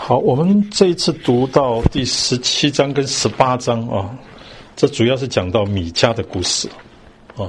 好，我们这一次读到第17章跟18章啊，这主要是讲到米迦的故事啊。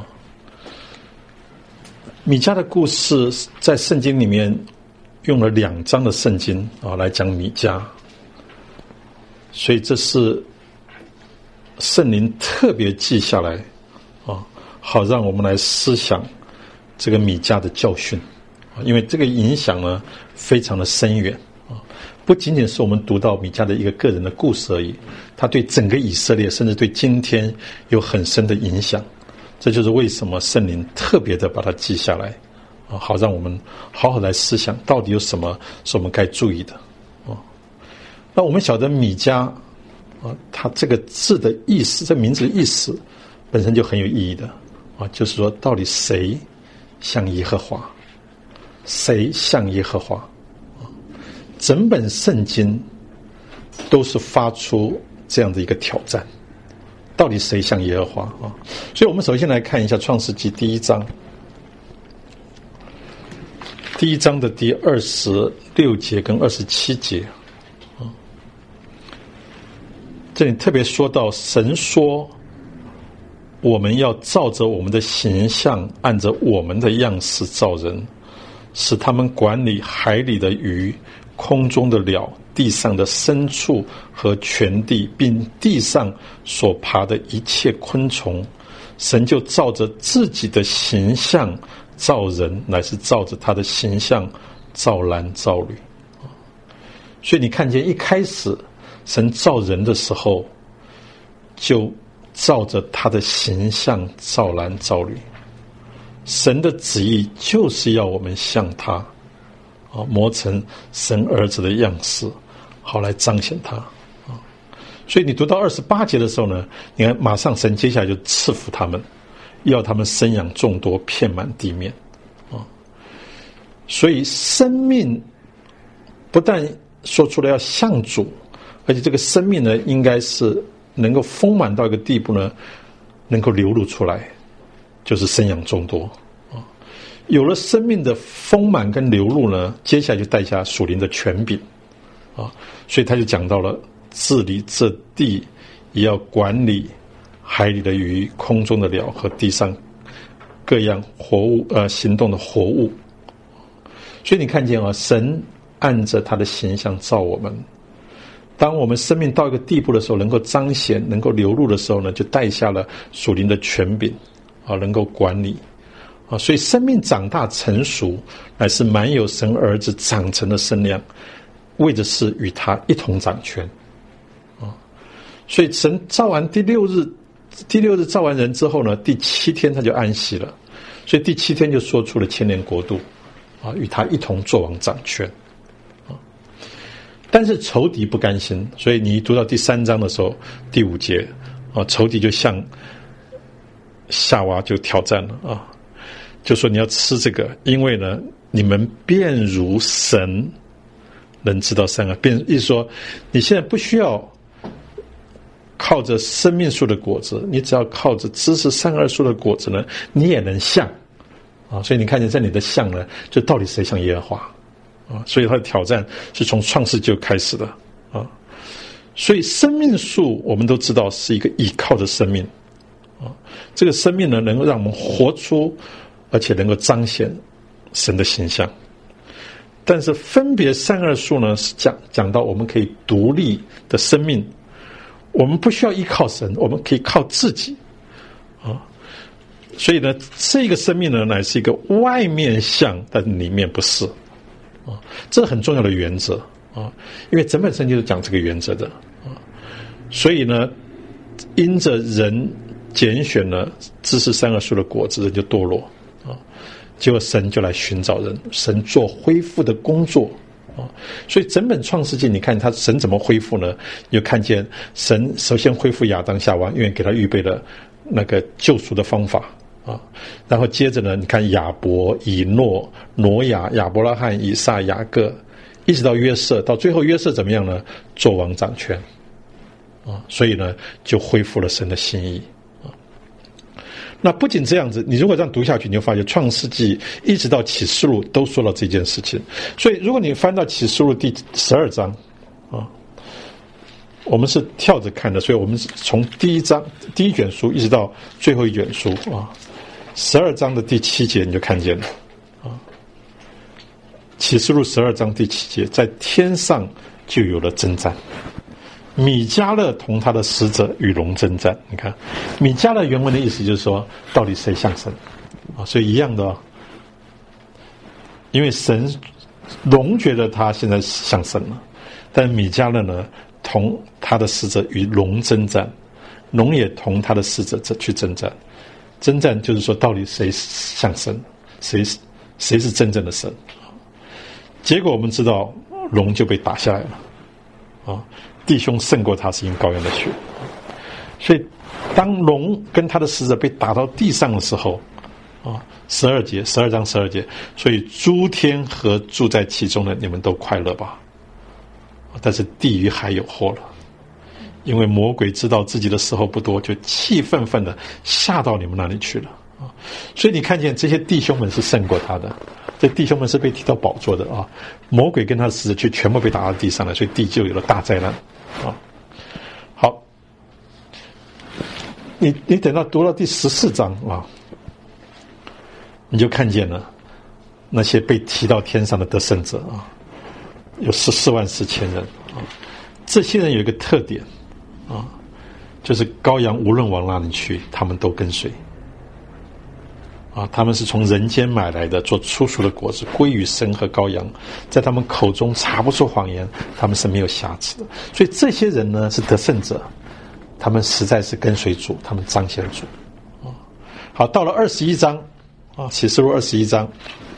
米迦的故事在圣经里面用了2章的圣经啊来讲米迦，所以这是圣灵特别记下来啊，好让我们来思想这个米迦的教训啊，因为这个影响呢非常的深远。不仅仅是我们读到米迦的一个个人的故事而已，他对整个以色列甚至对今天有很深的影响。这就是为什么圣灵特别的把它记下来啊，好让我们好好来思想到底有什么是我们该注意的啊。那我们晓得米迦啊，他这个字的意思，这名字的意思本身就很有意义的啊，就是说到底谁像耶和华，谁像耶和华。整本圣经都是发出这样的一个挑战，到底谁像耶和华啊？所以我们首先来看一下创世纪第1章的第26节跟27节啊，这里特别说到神说我们要照着我们的形象，按着我们的样式造人，使他们管理海里的鱼，空中的鸟，地上的牲畜和全地，并地上所爬的一切昆虫。神就照着自己的形象造人，乃是照着他的形象造男造女。所以你看见一开始神造人的时候，就照着他的形象造男造女。神的旨意就是要我们像他磨成神儿子的样式，好来彰显他啊。所以你读到28节的时候呢，你看马上神接下来就赐福他们，要他们生养众多，遍满地面啊。所以生命不但说出了要像主，而且这个生命呢，应该是能够丰满到一个地步呢，能够流露出来，就是生养众多。有了生命的丰满跟流露呢，接下来就带下属灵的权柄啊，所以他就讲到了治理这地，也要管理海里的鱼，空中的鸟和地上各样活物行动的活物。所以你看见神按着他的形象造我们，当我们生命到一个地步的时候，能够彰显，能够流露的时候呢，就带下了属灵的权柄啊，能够管理啊，所以生命长大成熟，乃是满有神儿子长成的身量，为的是与他一同掌权啊。所以神造完第六日造完人之后呢，第7天他就安息了，所以第7天就说出了千年国度啊，与他一同作王掌权啊。但是仇敌不甘心，所以你读到第3章的时候，第5节啊，仇敌就向夏娃就挑战了啊。就说你要吃这个，因为呢，你们便如神能知道善恶。意思说，你现在不需要靠着生命树的果子，你只要靠着知识善恶树的果子呢，你也能像啊。所以你看见在你的像呢，就到底谁像耶和华啊？所以他的挑战是从创世就开始的啊。所以生命树我们都知道是一个倚靠的生命啊，这个生命呢，能够让我们活出，而且能够彰显神的形象。但是分别善恶树呢，是讲到我们可以独立的生命，我们不需要依靠神，我们可以靠自己啊。所以呢，这个生命呢，乃是一个外面像，但里面不是啊，这是很重要的原则啊，因为整本圣经就是讲这个原则的啊。所以呢，因着人拣选了知识善恶树的果子，人就堕落啊，结果神就来寻找人，神做恢复的工作啊。所以整本创世纪你看他神怎么恢复呢？你就看见神首先恢复亚当夏娃，因为给他预备了那个救赎的方法啊。然后接着呢，你看亚伯、以诺、挪亚、亚伯拉罕、以撒、雅各，一直到约瑟，到最后约瑟怎么样呢？做王掌权啊。所以呢，就恢复了神的心意。那不仅这样子，你如果这样读下去，你就发现创世纪一直到启示录都说到这件事情。所以如果你翻到启示录第12章啊。我们是跳着看的，所以我们是从第一卷书一直到最后一卷书啊，12章的第7节你就看见了啊。启示录12章第7节，在天上就有了征战，米迦勒同他的使者与龙征战。你看，米迦勒原文的意思就是说，到底谁像神啊？所以一样的哦，因为龙觉得他现在像神了，但米迦勒呢，同他的使者与龙征战，龙也同他的使者去征战。征战就是说，到底谁像神，谁是真正的神？结果我们知道，龙就被打下来了啊！弟兄胜过他，是因羔羊的血。所以，当龙跟他的使者被打到地上的时候，啊，12章12节，所以诸天和住在其中的，你们都快乐吧。但是地狱还有祸了，因为魔鬼知道自己的时候不多，就气愤愤的下到你们那里去了啊！所以你看见这些弟兄们是胜过他的，这弟兄们是被提到宝座的啊！魔鬼跟他的使者却全部被打到地上了，所以地就有了大灾难啊！好，你等到读到第14章啊，你就看见了那些被提到天上的得胜者啊。有144000人啊，这些人有一个特点啊，就是羔羊无论往哪里去，他们都跟随啊。他们是从人间买来的，做初熟的果子，归于神和羔羊，在他们口中查不出谎言，他们是没有瑕疵的。所以这些人呢是得胜者，他们实在是跟随主，他们彰显主啊。好，到了21章啊，启示录21章。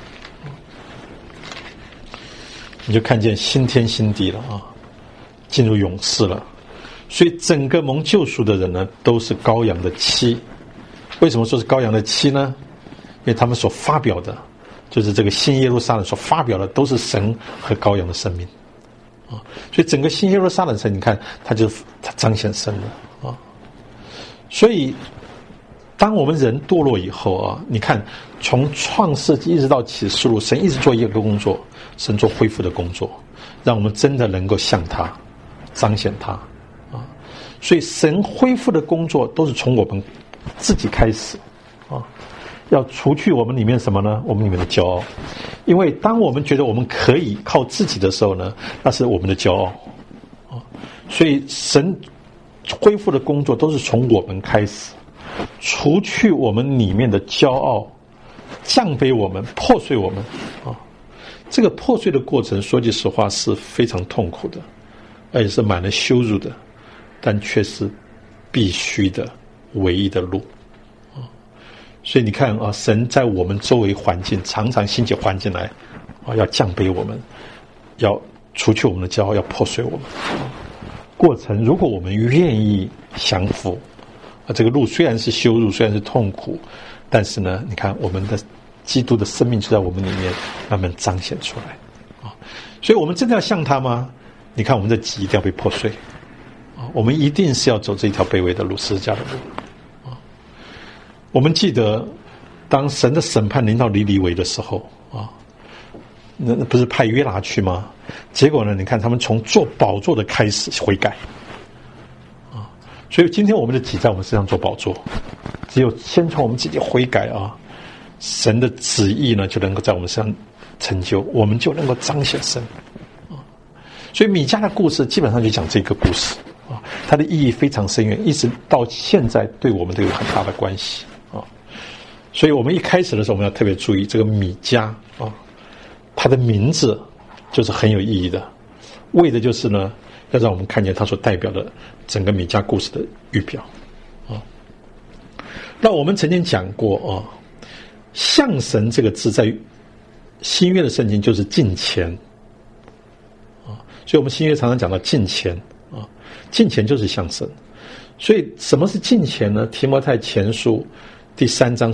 你就看见新天新地了啊，进入永世了。所以整个蒙救赎的人呢，都是羔羊的妻。为什么说是羔羊的妻呢？因为他们所发表的，就是这个新耶路撒冷所发表的，都是神和羔羊的生命啊。所以整个新耶路撒冷城，你看，它彰显神了啊。所以，当我们人堕落以后啊，你看，从创世纪一直到启示录，神一直做一个工作。神做恢复的工作，让我们真的能够像他，彰显他啊！所以神恢复的工作都是从我们自己开始啊，要除去我们里面什么呢？我们里面的骄傲，因为当我们觉得我们可以靠自己的时候呢，那是我们的骄傲啊！所以神恢复的工作都是从我们开始，除去我们里面的骄傲，降卑我们，破碎我们啊！这个破碎的过程，说句实话是非常痛苦的，而且是满了羞辱的，但却是必须的唯一的路啊！所以你看啊，神在我们周围环境常常兴起环境来啊，要降卑我们，要除去我们的骄傲，要破碎我们。过程如果我们愿意降服啊，这个路虽然是羞辱，虽然是痛苦，但是呢，你看我们的基督的生命就在我们里面慢慢彰显出来啊！所以我们真的要像他吗？你看我们的己一定要被破碎啊！我们一定是要走这一条卑微的路，十字架的路啊！我们记得，当神的审判临到尼尼微的时候啊，那不是派约拿去吗？结果呢，你看他们从做宝座的开始悔改啊！所以今天我们的己在我们身上做宝座，只有先从我们自己悔改啊！神的旨意呢，就能够在我们身上成就，我们就能够彰显神啊。所以米迦的故事基本上就讲这个故事啊，它的意义非常深远，一直到现在对我们都有很大的关系啊。所以我们一开始的时候，我们要特别注意这个米迦啊，它的名字就是很有意义的，为的就是呢，要让我们看见它所代表的整个米迦故事的预表啊。那我们曾经讲过啊。像神这个字在新约的圣经就是敬虔啊，所以我们新约常常讲到敬虔啊，敬虔就是像神。所以什么是敬虔呢？提摩太前书第3章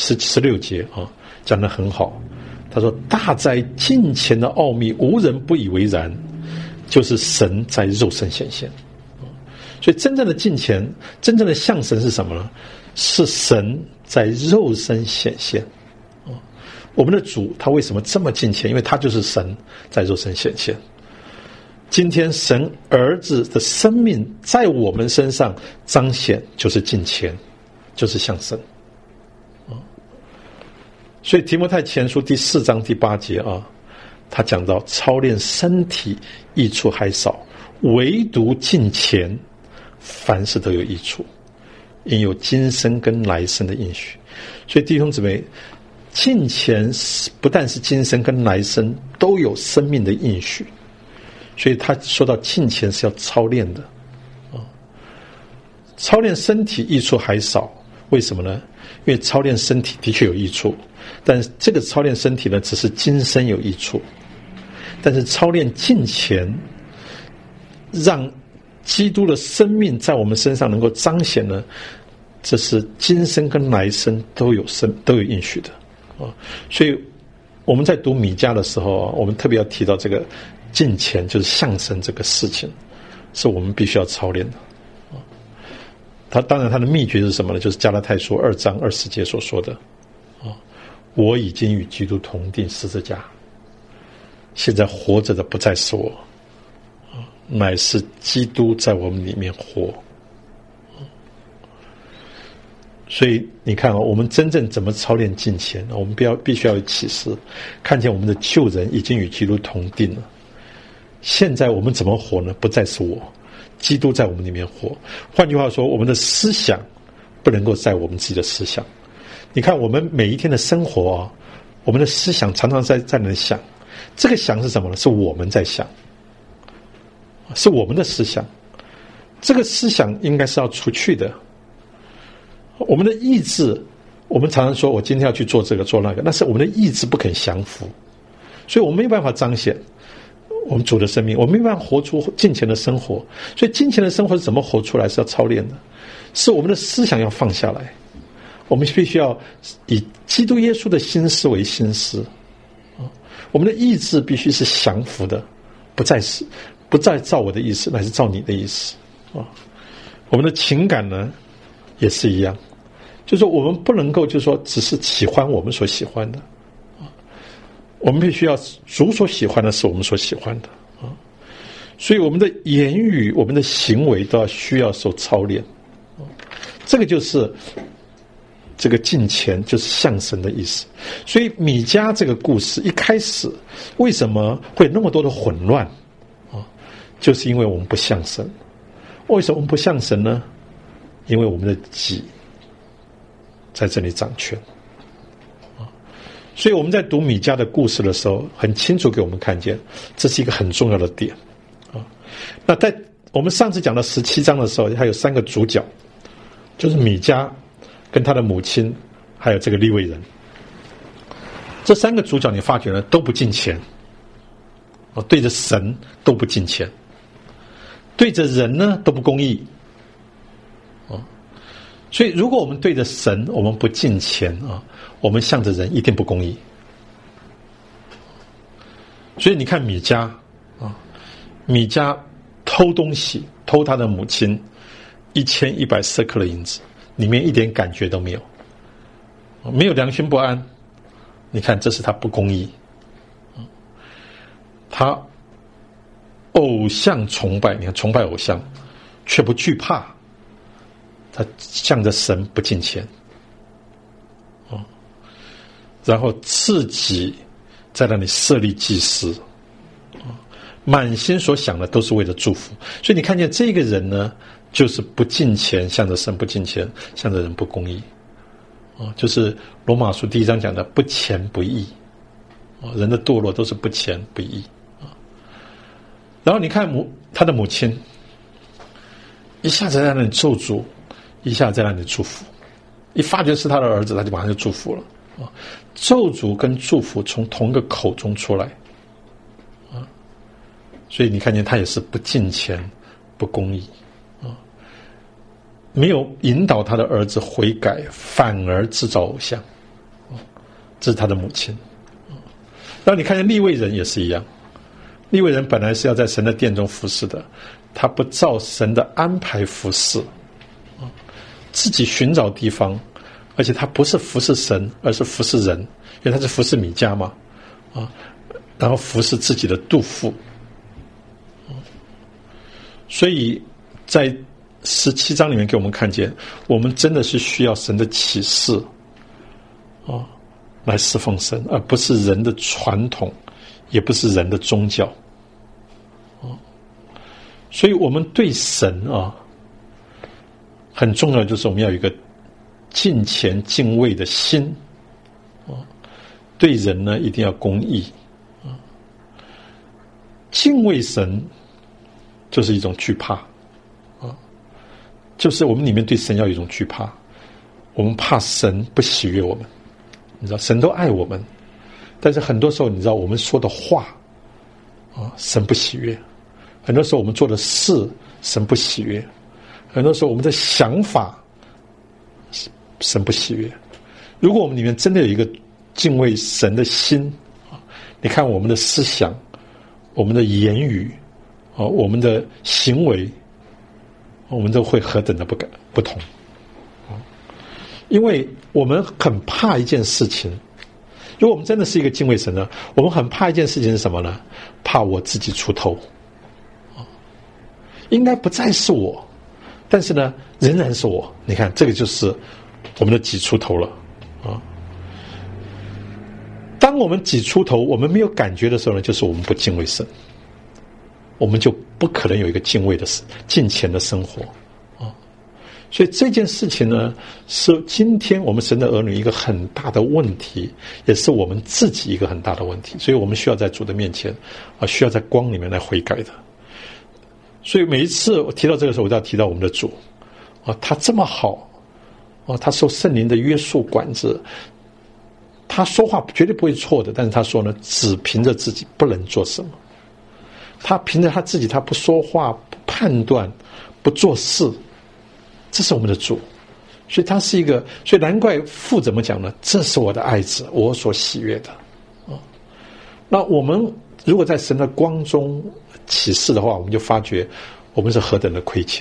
16节啊，讲得很好。他说：“大在敬虔的奥秘，无人不以为然，就是神在肉身显现。”所以真正的敬虔，真正的像神是什么呢？是神在肉身显现啊！我们的主他为什么这么敬虔？因为他就是神在肉身显现。 今天神儿子的生命在我们身上彰显，就是敬虔，就是向神。所以提摩太前书第4章第8节啊，他讲到操练身体益处还少，唯独敬虔凡事都有益处，因有今生跟来生的应许。所以弟兄姊妹，敬虔不但是今生跟来生都有生命的应许，所以他说到敬虔是要操练的操练身体益处还少，为什么呢？因为操练身体的确有益处，但是这个操练身体呢，只是今生有益处，但是操练敬虔，让基督的生命在我们身上能够彰显呢，这是今生跟来生都有应许的所以我们在读米迦的时候我们特别要提到这个敬虔，就是向神这个事情，是我们必须要操练的当然他的秘诀是什么呢？就是加拉太书2章20节所说的我已经与基督同定十字架，现在活着的不再是我，乃是基督在我们里面活。所以你看我们真正怎么操练敬虔，我们必须要有启示，看见我们的旧人已经与基督同定了。现在我们怎么活呢？不再是我，基督在我们里面活。换句话说，我们的思想不能够在我们自己的思想。你看我们每一天的生活我们的思想常常在那里想，这个想是什么呢？是我们在想，是我们的思想，这个思想应该是要除去的。我们的意志，我们常常说我今天要去做这个做那个，那是我们的意志不肯降服，所以我们没有办法彰显我们主的生命，我们没有办法活出敬虔的生活。所以敬虔的生活是怎么活出来，是要操练的，是我们的思想要放下来，我们必须要以基督耶稣的心思为心思我们的意志必须是降服的，不再照我的意思，乃是照你的意思我们的情感呢也是一样，就是说我们不能够就是说只是喜欢我们所喜欢的我们必须要主所喜欢的是我们所喜欢的所以我们的言语我们的行为都需要受操练这个就是这个敬虔，就是向神的意思。所以米迦这个故事一开始为什么会有那么多的混乱就是因为我们不向神。为什么我们不向神呢？因为我们的己在这里掌权所以我们在读米迦的故事的时候，很清楚给我们看见这是一个很重要的点那在我们上次讲到17章的时候，还有3个主角，就是米迦跟他的母亲还有这个利未人。这3个主角你发觉呢都不敬虔对着神都不敬虔，对着人呢都不公义所以如果我们对着神我们不敬虔我们向着人一定不公义所以你看米迦米迦偷东西，偷他的母亲1100舍客勒银子，里面一点感觉都没有，没有良心不安。你看这是他不公义他偶像崇拜，你看崇拜偶像却不惧怕，他向着神不敬虔然后自己在那里设立祭司满心所想的都是为了祝福。所以你看见这个人呢就是不敬虔，向着神不敬虔，向着人不公义就是罗马书第1章讲的不虔不义人的堕落都是不虔不义然后你看他的母亲一下子在那里咒诅，一下子在那里祝福，一发觉是他的儿子他就马上就祝福了咒诅跟祝福从同一个口中出来所以你看见他也是不敬虔不公义没有引导他的儿子悔改，反而制造偶像这是他的母亲然后你看见利未人也是一样，利未人本来是要在神的殿中服侍的，他不照神的安排服侍自己寻找地方，而且他不是服侍神而是服侍人，因为他是服侍米迦嘛然后服侍自己的肚腹所以在17章里面给我们看见，我们真的是需要神的启示来侍奉神，而不是人的传统，也不是人的宗教。所以我们对神很重要，就是我们要有一个敬虔敬畏的心对人呢一定要公义敬畏神就是一种惧怕就是我们里面对神要有一种惧怕，我们怕神不喜悦我们。你知道神都爱我们，但是很多时候你知道我们说的话神不喜悦，很多时候我们做的事神不喜悦，很多时候我们的想法神不喜悦。如果我们里面真的有一个敬畏神的心你看我们的思想，我们的言语我们的行为，我们都会何等的不同。因为我们很怕一件事情，如果我们真的是一个敬畏神呢，我们很怕一件事情是什么呢？怕我自己出头应该不再是我，但是呢仍然是我。你看这个就是我们的挤出头了当我们挤出头我们没有感觉的时候呢，就是我们不敬畏神，我们就不可能有一个敬畏的敬虔的生活所以这件事情呢，是今天我们神的儿女一个很大的问题，也是我们自己一个很大的问题。所以我们需要在主的面前需要在光里面来悔改的。所以每一次我提到这个时候，我都要提到我们的主他这么好他受圣灵的约束管制，他说话绝对不会错的，但是他说呢，只凭着自己不能做什么。他凭着他自己，他不说话，不判断，不做事，这是我们的主。所以他是一个，所以难怪父怎么讲呢？这是我的爱子，我所喜悦的那我们如果在神的光中启示的话，我们就发觉我们是何等的亏欠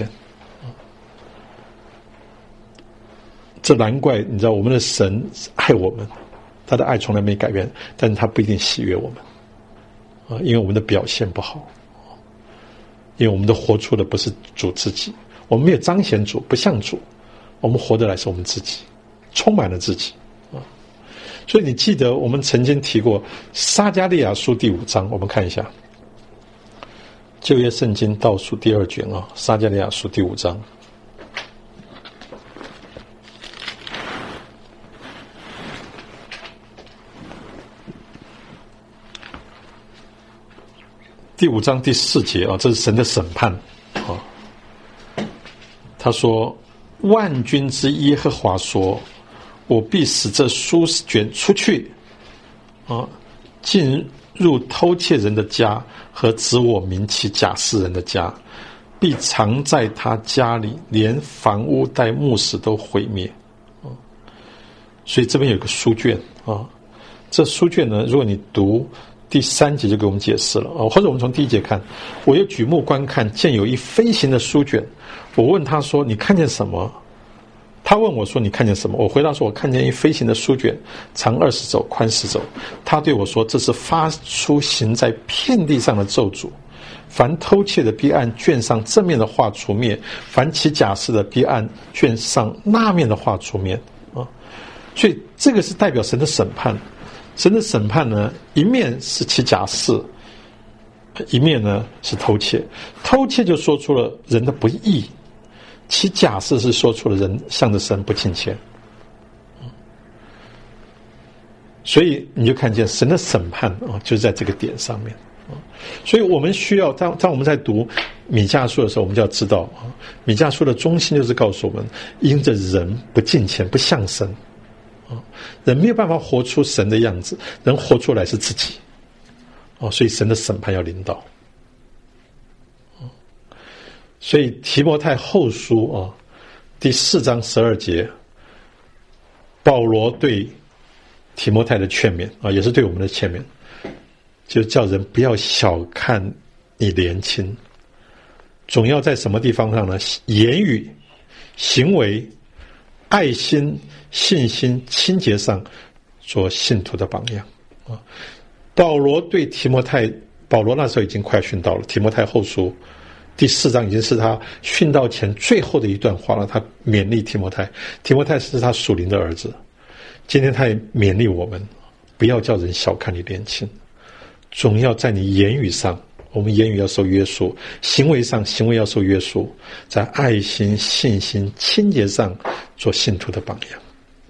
这难怪你知道我们的神爱我们，他的爱从来没改变，但是他不一定喜悦我们因为我们的表现不好，因为我们的活出的不是主自己，我们没有彰显主，不像主，我们活得来是我们自己，充满了自己所以你记得我们曾经提过撒迦利亚书第5章，我们看一下旧约圣经倒数第2卷撒迦利亚书第5章第5章第4节这是神的审判他说万军之耶和华说，我必使这书卷出去进入偷窃人的家和指我名起假示人的家，必藏在他家里，连房屋带木石都毁灭所以这边有个书卷这书卷呢，如果你读第3节就给我们解释了或者我们从第1节看，我又举目观看，见有一飞行的书卷，我问他说你看见什么？他问我说你看见什么？我回答说我看见一飞行的书卷，长20肘，宽10肘。他对我说这是发出行在遍地上的咒诅，凡偷窃的必按卷上正面的画除灭，凡起假示的必按卷上那面的画除灭所以这个是代表神的审判。神的审判呢，一面是起假示，一面呢是偷窃。偷窃就说出了人的不义，起假示是说出了人向着神不敬虔所以你就看见神的审判就是在这个点上面所以我们需要当我们在读米迦书的时候，我们就要知道米迦书的中心就是告诉我们，因着人不敬虔不像神人没有办法活出神的样子，人活出来是自己所以神的审判要临到所以提摩太后书第4章12节，保罗对提摩太的劝勉也是对我们的劝勉，就叫人不要小看你年轻，总要在什么地方上呢？言语、行为、爱心、信心、清洁上做信徒的榜样保罗对提摩太，保罗那时候已经快殉道了，提摩太后书第4章已经是他殉道前最后的一段话了，他勉励提摩太，提摩太是他属灵的儿子。今天他也勉励我们，不要叫人小看你年轻，总要在你言语上，我们言语要受约束，行为上行为要受约束，在爱心、信心、清洁上做信徒的榜样。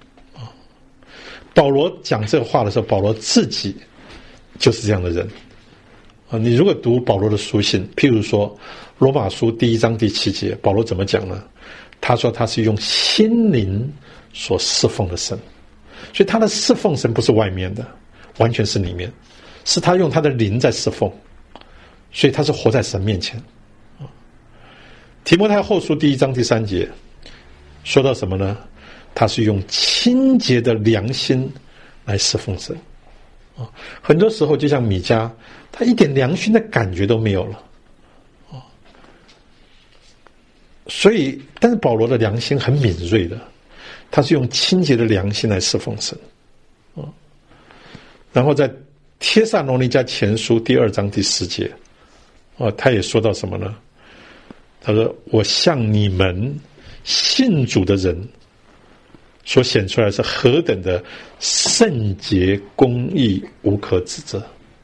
保罗讲这个话的时候，保罗自己就是这样的人啊。你如果读保罗的书信，譬如说罗马书第1章第7节，保罗怎么讲呢？他说他是用心灵所侍奉的神，所以他的侍奉神不是外面的，完全是里面，是他用他的灵在侍奉，所以他是活在神面前。提摩太后书第1章第3节说到什么呢？他是用清洁的良心来侍奉神。很多时候就像米迦，他一点良心的感觉都没有了。所以但是保罗的良心很敏锐的，他是用清洁的良心来侍奉神。然后在帖撒罗尼迦前书第2章第10节他也说到什么呢？他说我向你们信主的人所显出来是何等的圣洁公义，无可指责。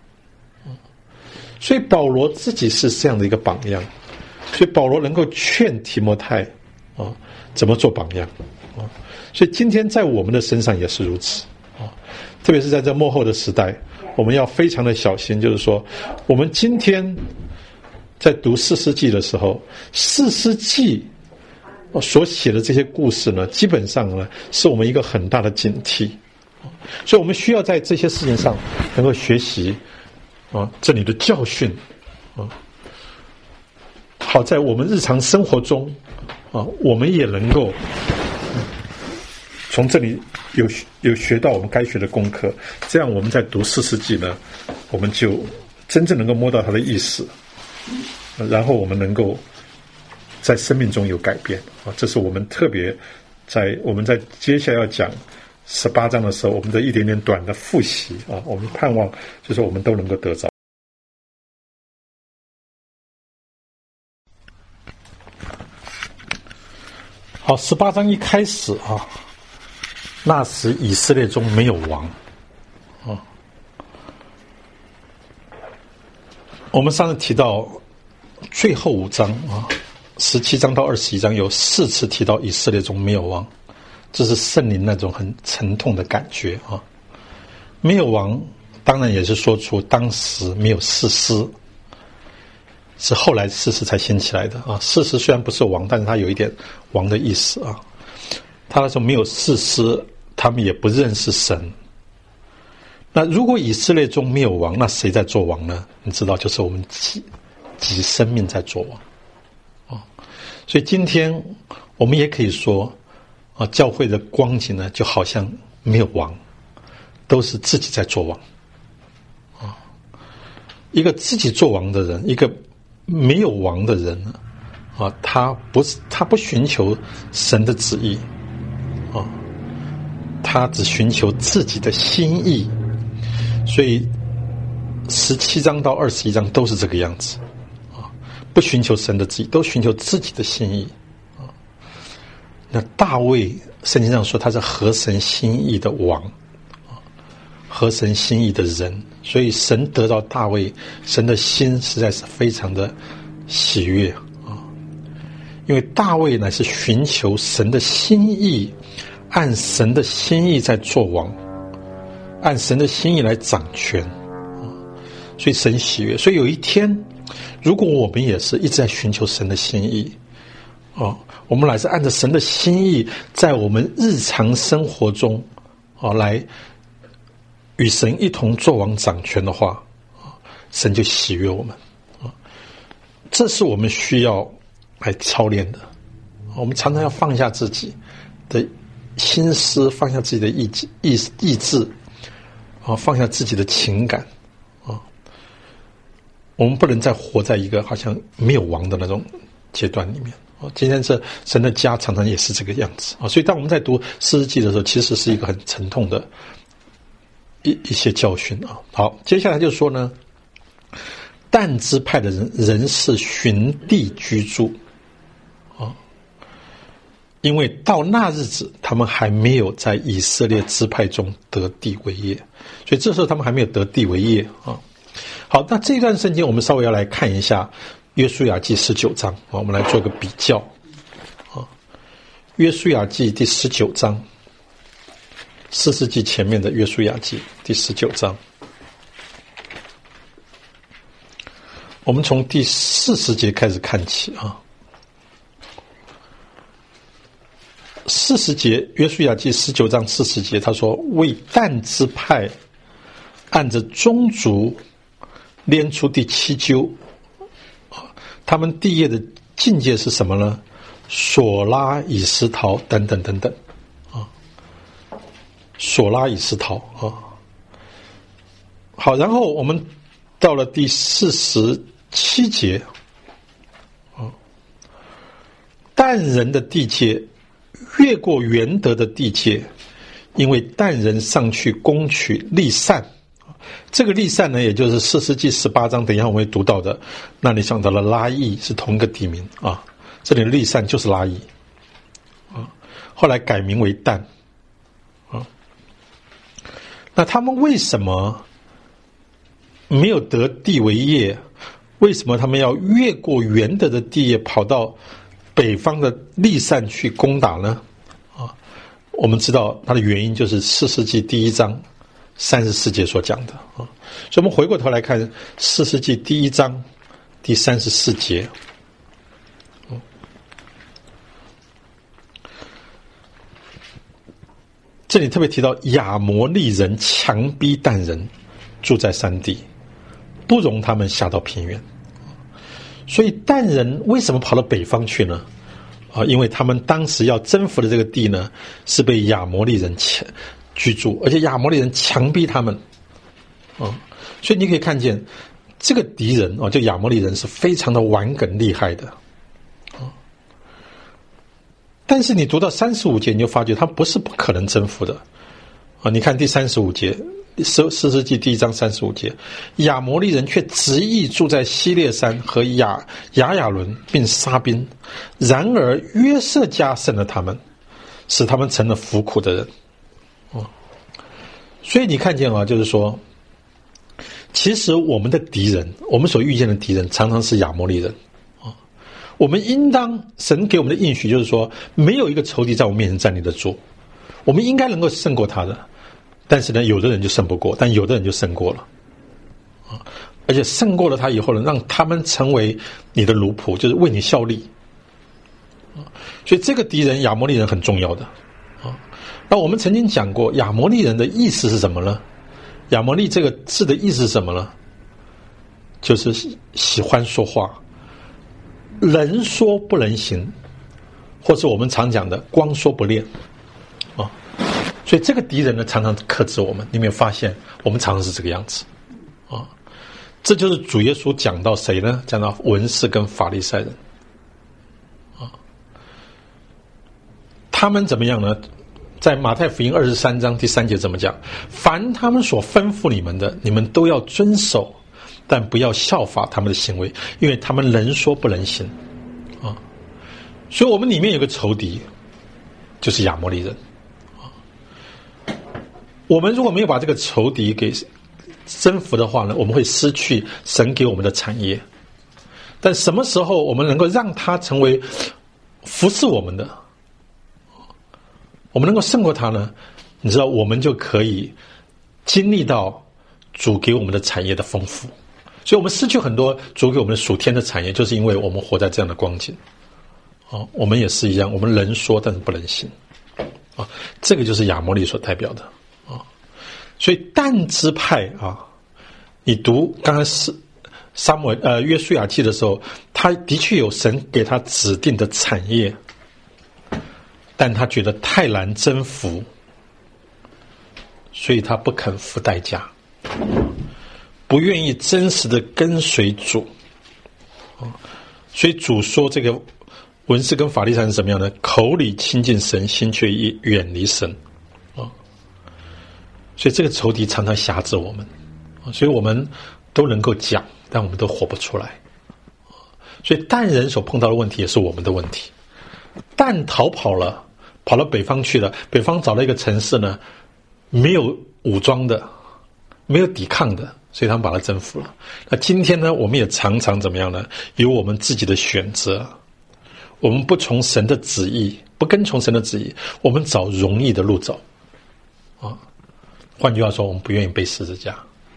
所以保罗自己是这样的一个榜样，所以保罗能够劝提摩太怎么做榜样所以今天在我们的身上也是如此特别是在这末后的时代，我们要非常的小心，就是说我们今天在读士师记的时候，士师记所写的这些故事呢，基本上呢是我们一个很大的警惕，所以我们需要在这些事情上能够学习这里的教训好在我们日常生活中我们也能够从这里有学到我们该学的功课，这样我们在读士师记呢，我们就真正能够摸到它的意思，然后我们能够在生命中有改变这是我们特别我们在接下来要讲18章的时候，我们的一点点短的复习我们盼望就是我们都能够得着。好，18章一开始那时以色列中没有王我们上次提到最后5章17章到21章有4次提到以色列中没有王，这是圣灵那种很沉痛的感觉没有王当然也是说出当时没有士师，是后来士师才兴起来的士师虽然不是王，但是他有一点王的意思他那时候没有士师，他们也不认识神。那如果以色列中没有王，那谁在做王呢？你知道，就是我们己生命在做王所以今天我们也可以说教会的光景呢，就好像没有王，都是自己在做王一个自己做王的人，一个没有王的人他不寻求神的旨意他只寻求自己的心意，所以17章到21章都是这个样子不寻求神的旨意，都寻求自己的心意那大卫圣经上说他是合神心意的王合神心意的人，所以神得到大卫，神的心实在是非常的喜悦因为大卫乃是寻求神的心意，按神的心意在做王，按神的心意来掌权所以神喜悦。所以有一天如果我们也是一直在寻求神的心意我们乃是按照神的心意在我们日常生活中来与神一同做王掌权的话神就喜悦我们这是我们需要来操练的我们常常要放下自己的心思，放下自己的意志放下自己的情感我们不能再活在一个好像没有王的那种阶段里面今天这神的家常常也是这个样子所以当我们在读士师记的时候，其实是一个很沉痛的一些教训好，接下来就说呢， 但支派的人仍是寻地居住因为到那日子他们还没有在以色列支派中得地为业，所以这时候他们还没有得地为业好，那这段圣经我们稍微要来看一下约书亚记19章我们来做个比较约书亚记第19章4世纪前面的约书亚记第19章，我们从第40节开始看起40节，约书亚记19章40节，他说：“为但支派按着宗族拈出第7阄，他们地业的境界是什么呢？索拉、以斯陶等等等等索拉、以斯陶好，然后我们到了第47节但人的地界越过原得的地界，因为但人上去攻取利散，这个利散呢，也就是4世纪18章等一下我们会读到的，那里想到了拉邑是同一个地名这里的利散就是拉邑后来改名为但那他们为什么没有得地为业？为什么他们要越过原得的地业跑到北方的利散去攻打呢？我们知道它的原因就是4世纪第1章34节所讲的所以我们回过头来看4世纪第1章第34节这里特别提到亚摩利人强逼但人住在山地，不容他们下到平原。所以但人为什么跑到北方去呢？因为他们当时要征服的这个地呢，是被亚摩利人居住，而且亚摩利人强逼他们所以你可以看见这个敌人就亚摩利人是非常的顽梗厉害的但是你读到35节，你就发觉他不是不可能征服的你看第35节4世纪第1章35节，亚摩利人却执意住在希列山和亚伦并沙宾，然而约瑟家胜了他们，使他们成了服苦的人所以你看见就是说其实我们的敌人，我们所遇见的敌人常常是亚摩利人我们应当神给我们的应许就是说，没有一个仇敌在我们面前站立得住，我们应该能够胜过他的。但是呢，有的人就胜不过，但有的人就胜过了而且胜过了他以后呢，让他们成为你的奴仆，就是为你效力所以这个敌人亚摩利人很重要的那我们曾经讲过亚摩利人的意思是什么呢？亚摩利这个字的意思是什么呢？就是喜欢说话，人说不能行，或是我们常讲的光说不练所以这个敌人呢常常克制我们，你有没有发现我们常常是这个样子这就是主耶稣讲到谁呢？讲到文士跟法利赛人他们怎么样呢？在马太福音23章第3节怎么讲？凡他们所吩咐你们的，你们都要遵守，但不要效法他们的行为，因为他们能说不能行所以我们里面有个仇敌，就是亚摩利人我们如果没有把这个仇敌给征服的话呢，我们会失去神给我们的产业。但什么时候我们能够让他成为服侍我们的，我们能够胜过他呢？你知道，我们就可以经历到主给我们的产业的丰富。所以我们失去很多主给我们的属天的产业，就是因为我们活在这样的光景我们也是一样，我们能说但是不能行这个就是亚摩利所代表的所以但支派你读刚才是约书亚记的时候，他的确有神给他指定的产业，但他觉得太难征服，所以他不肯付代价，不愿意真实的跟随主所以主说这个文士跟法利赛人是怎么样呢？口里亲近神，心却远离神所以这个仇敌常常辖制我们所以我们都能够讲，但我们都活不出来。所以但人所碰到的问题也是我们的问题。但逃跑了，跑到北方去了，北方找到一个城市呢，没有武装的，没有抵抗的，所以他们把它征服了。那今天呢，我们也常常怎么样呢？有我们自己的选择，我们不从神的旨意，不跟从神的旨意，我们找容易的路走啊。换句话说，我们不愿意背十字架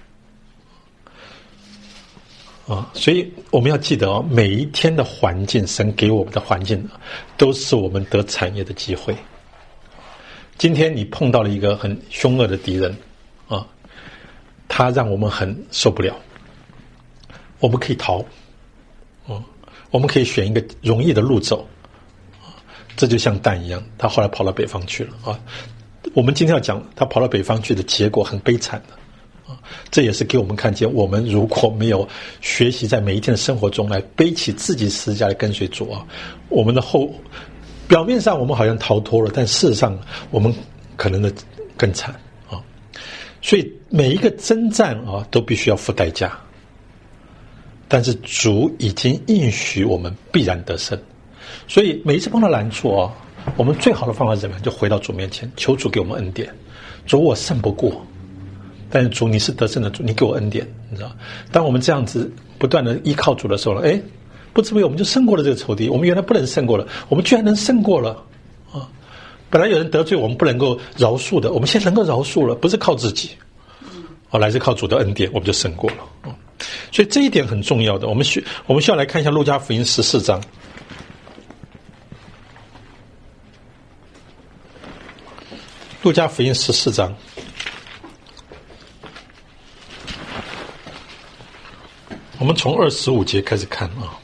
啊。所以我们要记得每一天的环境，神给我们的环境都是我们得产业的机会。今天你碰到了一个很凶恶的敌人啊，他让我们很受不了，我们可以逃，我们可以选一个容易的路走，这就像但一样，他后来跑到北方去了啊。我们今天要讲他跑到北方去的结果很悲惨的啊，这也是给我们看见，我们如果没有学习在每一天的生活中来背起自己十字架来跟随主啊，我们的表面上我们好像逃脱了，但事实上我们可能的更惨啊。所以每一个征战啊都必须要付代价，但是主已经应许我们必然得胜。所以每一次碰到难处啊，我们最好的方法是怎么样？就回到主面前，求主给我们恩典。主，我胜不过，但是主你是得胜的主，你给我恩典，你知道？当我们这样子不断的依靠主的时候，不知不觉我们就胜过了这个仇敌。我们原来不能胜过了，我们居然能胜过了啊！本来有人得罪我们不能够饶恕的，我们现在能够饶恕了，不是靠自己，来自靠主的恩典，我们就胜过了啊！所以这一点很重要的，我们需要来看一下路加福音14章。路加福音14章，我们从25节开始看啊。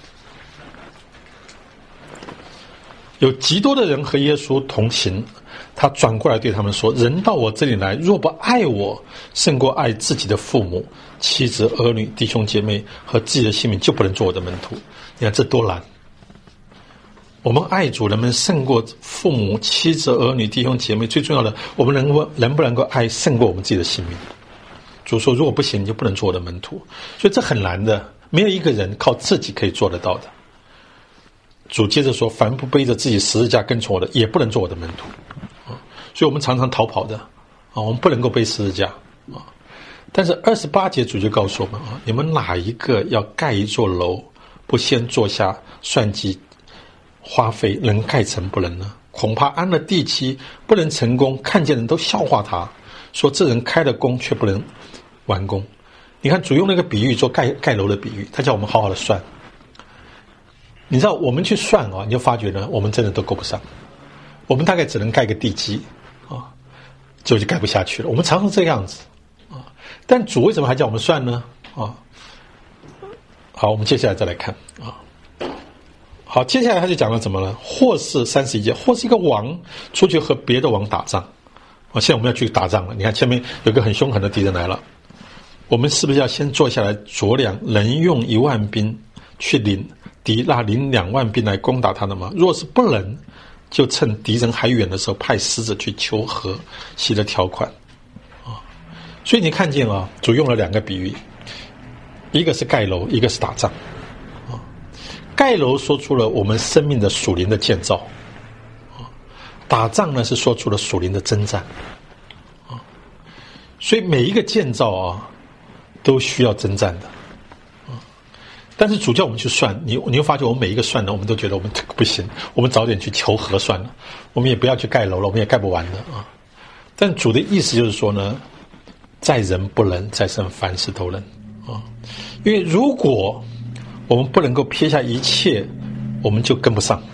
有极多的人和耶稣同行，他转过来对他们说：人到我这里来，若不爱我胜过爱自己的父母、妻子、儿女、弟兄姐妹和自己的性命，就不能做我的门徒。你看这多难！我们爱主能不能胜过父母、妻子、儿女、弟兄姐妹？最重要的，我们能不能够爱胜过我们自己的性命？主说，如果不行，你就不能做我的门徒。所以这很难的，没有一个人靠自己可以做得到的。主接着说，凡不背着自己十字架跟从我的，也不能做我的门徒。所以我们常常逃跑的我们不能够背十字架但是28节主就告诉我们你们哪一个要盖一座楼，不先坐下算计花费，能盖成不能呢？恐怕安了地基不能成功，看见人都笑话他，说这人开了工却不能完工。你看主用那个比喻做盖楼的比喻，他叫我们好好的算。你知道我们去算你就发觉呢，我们真的都够不上，我们大概只能盖个地基就盖不下去了。我们常常这个样子但主为什么还叫我们算呢？好，我们接下来再来看好，接下来他就讲了怎么了？或是31节，或是一个王出去和别的王打仗现在我们要去打仗了。你看前面有个很凶狠的敌人来了，我们是不是要先坐下来酌量能用1万兵去领2万兵来攻打他的吗？若是不能，就趁敌人还远的时候派使者去求和息的条款所以你看见主用了2个比喻，一个是盖楼，一个是打仗盖楼说出了我们生命的属灵的建造打仗呢是说出了属灵的征战所以每一个建造都需要征战的但是主叫我们去算，你会发觉我们每一个算呢，我们都觉得我们不行，我们早点去求和算了，我们也不要去盖楼了，我们也盖不完的但主的意思就是说呢，在人不能，在神凡事都能因为如果我们不能够撇下一切，我们就跟不上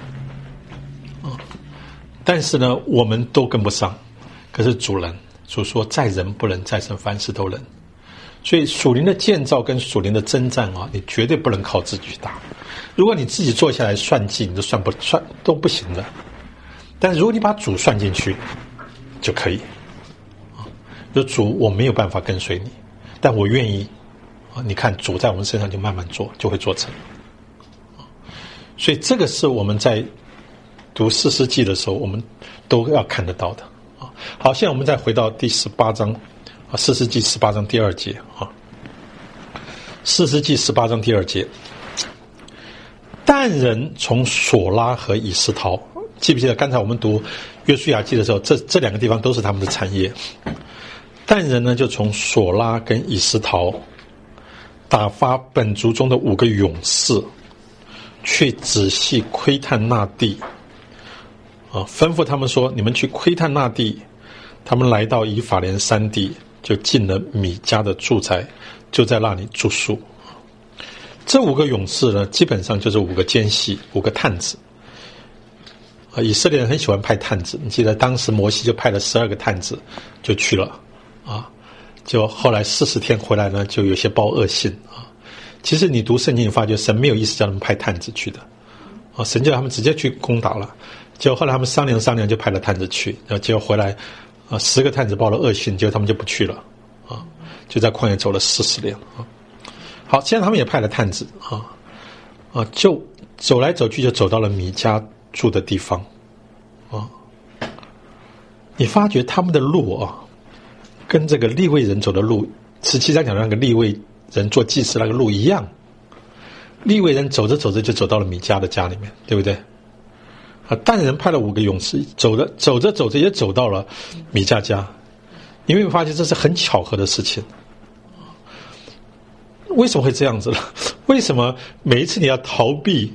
但是呢，我们都跟不上，可是主能，主说在人不能，在神凡事都能。所以属灵的建造跟属灵的征战你绝对不能靠自己去打。如果你自己坐下来算计，你都算都不行的。但是如果你把主算进去，就可以就主，我没有办法跟随你，但我愿意你看主在我们身上就慢慢做，就会做成所以这个是我们在读士师记的时候我们都要看得到的好，现在我们再回到第18章士师记18章第2节士师记18章第2节，但人从索拉和以斯陶，记不记得刚才我们读约书亚记的时候，这两个地方都是他们的产业。但人呢，就从索拉跟以斯陶打发本族中的5个勇士去仔细窥探那地，吩咐他们说，你们去窥探那地。他们来到以法莲山地，就进了米迦的住宅，就在那里住宿。这5个勇士呢，基本上就是5个奸细，5个探子。以色列人很喜欢派探子，你记得当时摩西就派了12个探子就去了就后来40天回来呢，就有些报恶信其实你读圣经，你发觉神没有意思叫他们派探子去的神叫他们直接去攻打了。结果后来他们商量就派了探子去，然后结果回来10个探子报了恶信，结果他们就不去了就在旷野走了40年好，现在他们也派了探子就走来走去，就走到了米迦住的地方你发觉他们的路跟这个利未人走的路，17章讲的那个利未人做祭司那个路一样。利未人走着走着就走到了米迦的家里面，对不对但人派了5个勇士，走着走着也走到了米迦家。你有没有发现这是很巧合的事情？为什么会这样子呢？为什么每一次你要逃避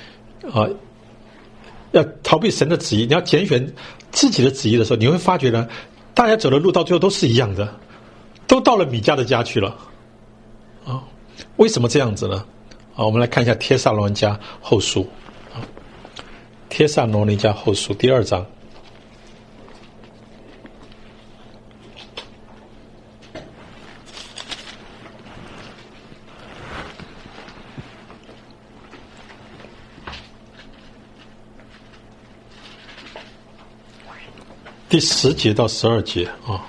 要逃避神的旨意，你要拣选自己的旨意的时候，你会发觉呢，大家走的路到最后都是一样的，都到了米迦的家去了为什么这样子呢我们来看一下帖撒罗尼迦后书帖撒罗尼迦后书第2章第10节到12节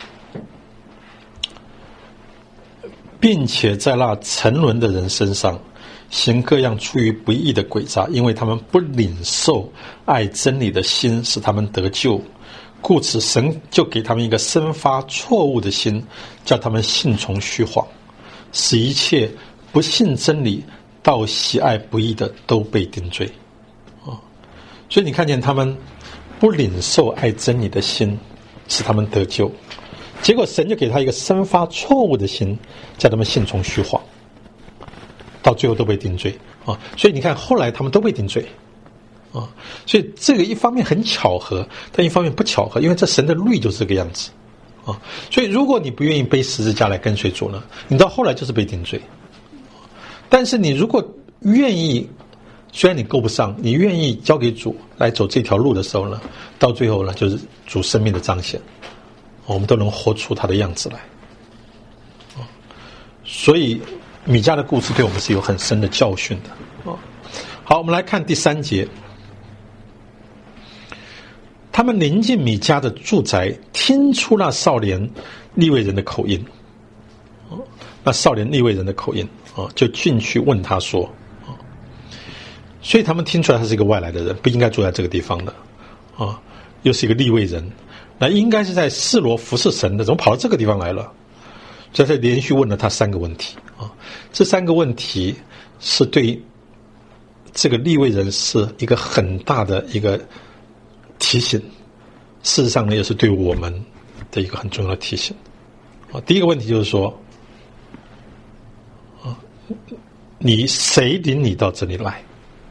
并且在那沉沦的人身上行各样出于不义的诡诈，因为他们不领受爱真理的心，使他们得救，故此神就给他们一个生发错误的心，叫他们信从虚谎，使一切不信真理倒喜爱不义的都被定罪所以你看见他们不领受爱真理的心，使他们得救，结果神就给他一个生发错误的心，叫他们信从虚谎，到最后都被定罪所以你看后来他们都被定罪所以这个一方面很巧合，但一方面不巧合，因为这神的律就是这个样子所以如果你不愿意背十字架来跟随主呢，你到后来就是被定罪但是你如果愿意，虽然你够不上，你愿意交给主来走这条路的时候呢，到最后呢就是主生命的彰显，我们都能活出他的样子来所以米迦的故事对我们是有很深的教训的好，我们来看第3节，他们临近米迦的住宅，听出那少年利未人的口音那少年利未人的口音就进去问他说所以他们听出来他是一个外来的人，不应该住在这个地方的又是一个利未人，那应该是在示罗服侍神的，怎么跑到这个地方来了？所以他连续问了他3个问题这3个问题是对这个利未人是一个很大的一个提醒，事实上呢也是对我们的一个很重要的提醒第一个问题就是说你谁领你到这里来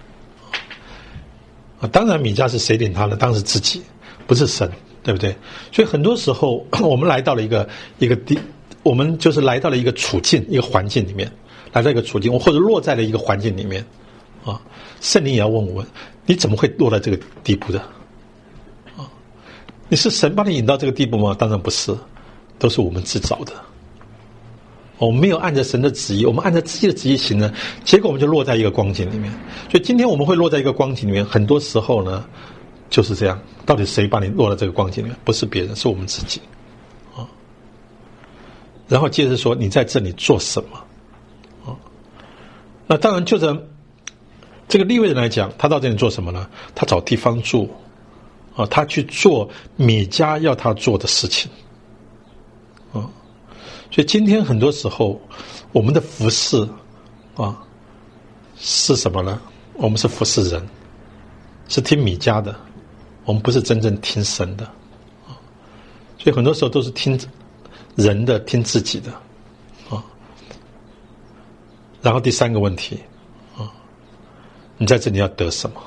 当然米迦是谁领他呢？当时自己，不是神，对不对？所以很多时候我们来到了一个我们就是来到了一个处境，一个环境里面，来到一个处境，或者落在了一个环境里面圣灵也要问我们，你怎么会落在这个地步的你是神把你引到这个地步吗？当然不是，都是我们自找的我们没有按照神的旨意，我们按照自己的旨意行呢，结果我们就落在一个光景里面。所以今天我们会落在一个光景里面，很多时候呢就是这样，到底谁把你落到这个光景里面？不是别人，是我们自己然后接着说，你在这里做什么那当然就着这个利未人来讲，他到这里做什么呢？他找地方住他去做米迦要他做的事情所以今天很多时候我们的服事啊，是什么呢？我们是服侍人，是听米迦的，我们不是真正听神的。所以很多时候都是听人的，听自己的啊。然后第三个问题啊，你在这里要得什么？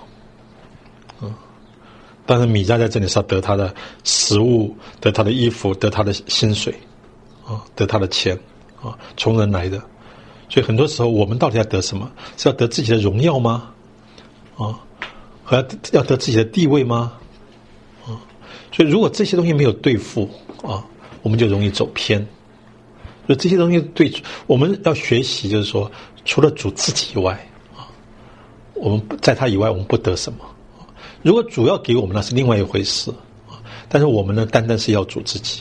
当然米迦在这里是要得他的食物，得他的衣服，得他的薪水啊，得他的钱啊，从人来的。所以很多时候我们到底要得什么？是要得自己的荣耀吗？啊，和要得自己的地位吗？啊，所以如果这些东西没有对付啊，我们就容易走偏。所以这些东西对我们要学习，就是说，除了主自己以外啊，我们在他以外我们不得什么。如果主要给我们，那是另外一回事啊。但是我们呢，单单是要主自己。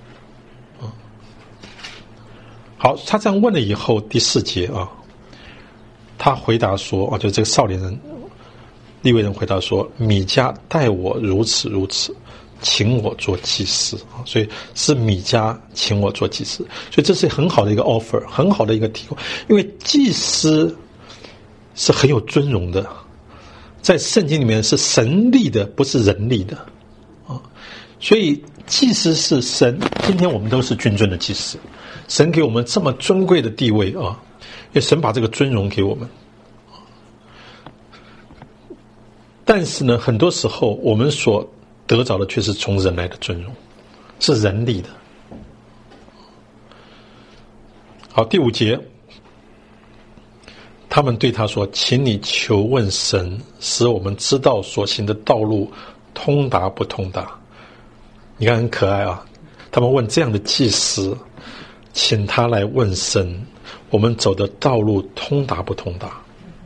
好，他这样问了以后，第4节啊，他回答说啊，就这个少年人利未人回答说：“米迦待我如此如此，请我做祭司啊。”所以是米迦请我做祭司，所以这是很好的一个 offer， 很好的一个提供。因为祭司是很有尊荣的，在圣经里面是神立的，不是人立的啊。所以祭司是神，今天我们都是君尊的祭司。神给我们这么尊贵的地位啊，因为神把这个尊荣给我们。但是呢，很多时候我们所得着的却是从人来的尊荣，是人立的。好，第5节，他们对他说：“请你求问神，使我们知道所行的道路通达不通达。”你看很可爱啊，他们问这样的祭司，请他来问神，我们走的道路通达不通达。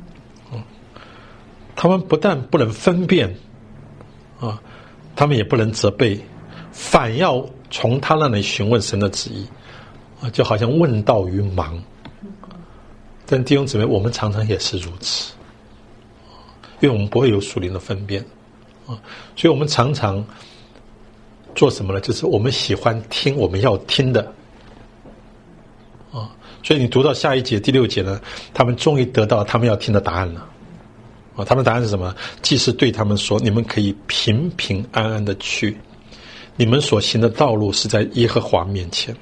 他们不但不能分辨啊，他们也不能责备，反要从他那里询问神的旨意啊，就好像问道于盲。但弟兄姊妹，我们常常也是如此，因为我们不会有属灵的分辨啊，所以我们常常做什么呢？就是我们喜欢听我们要听的啊。所以你读到下一节第6节呢，他们终于得到他们要听的答案了啊。他们的答案是什么？祭司对他们说：“你们可以平平安安的去，你们所行的道路是在耶和华面前。”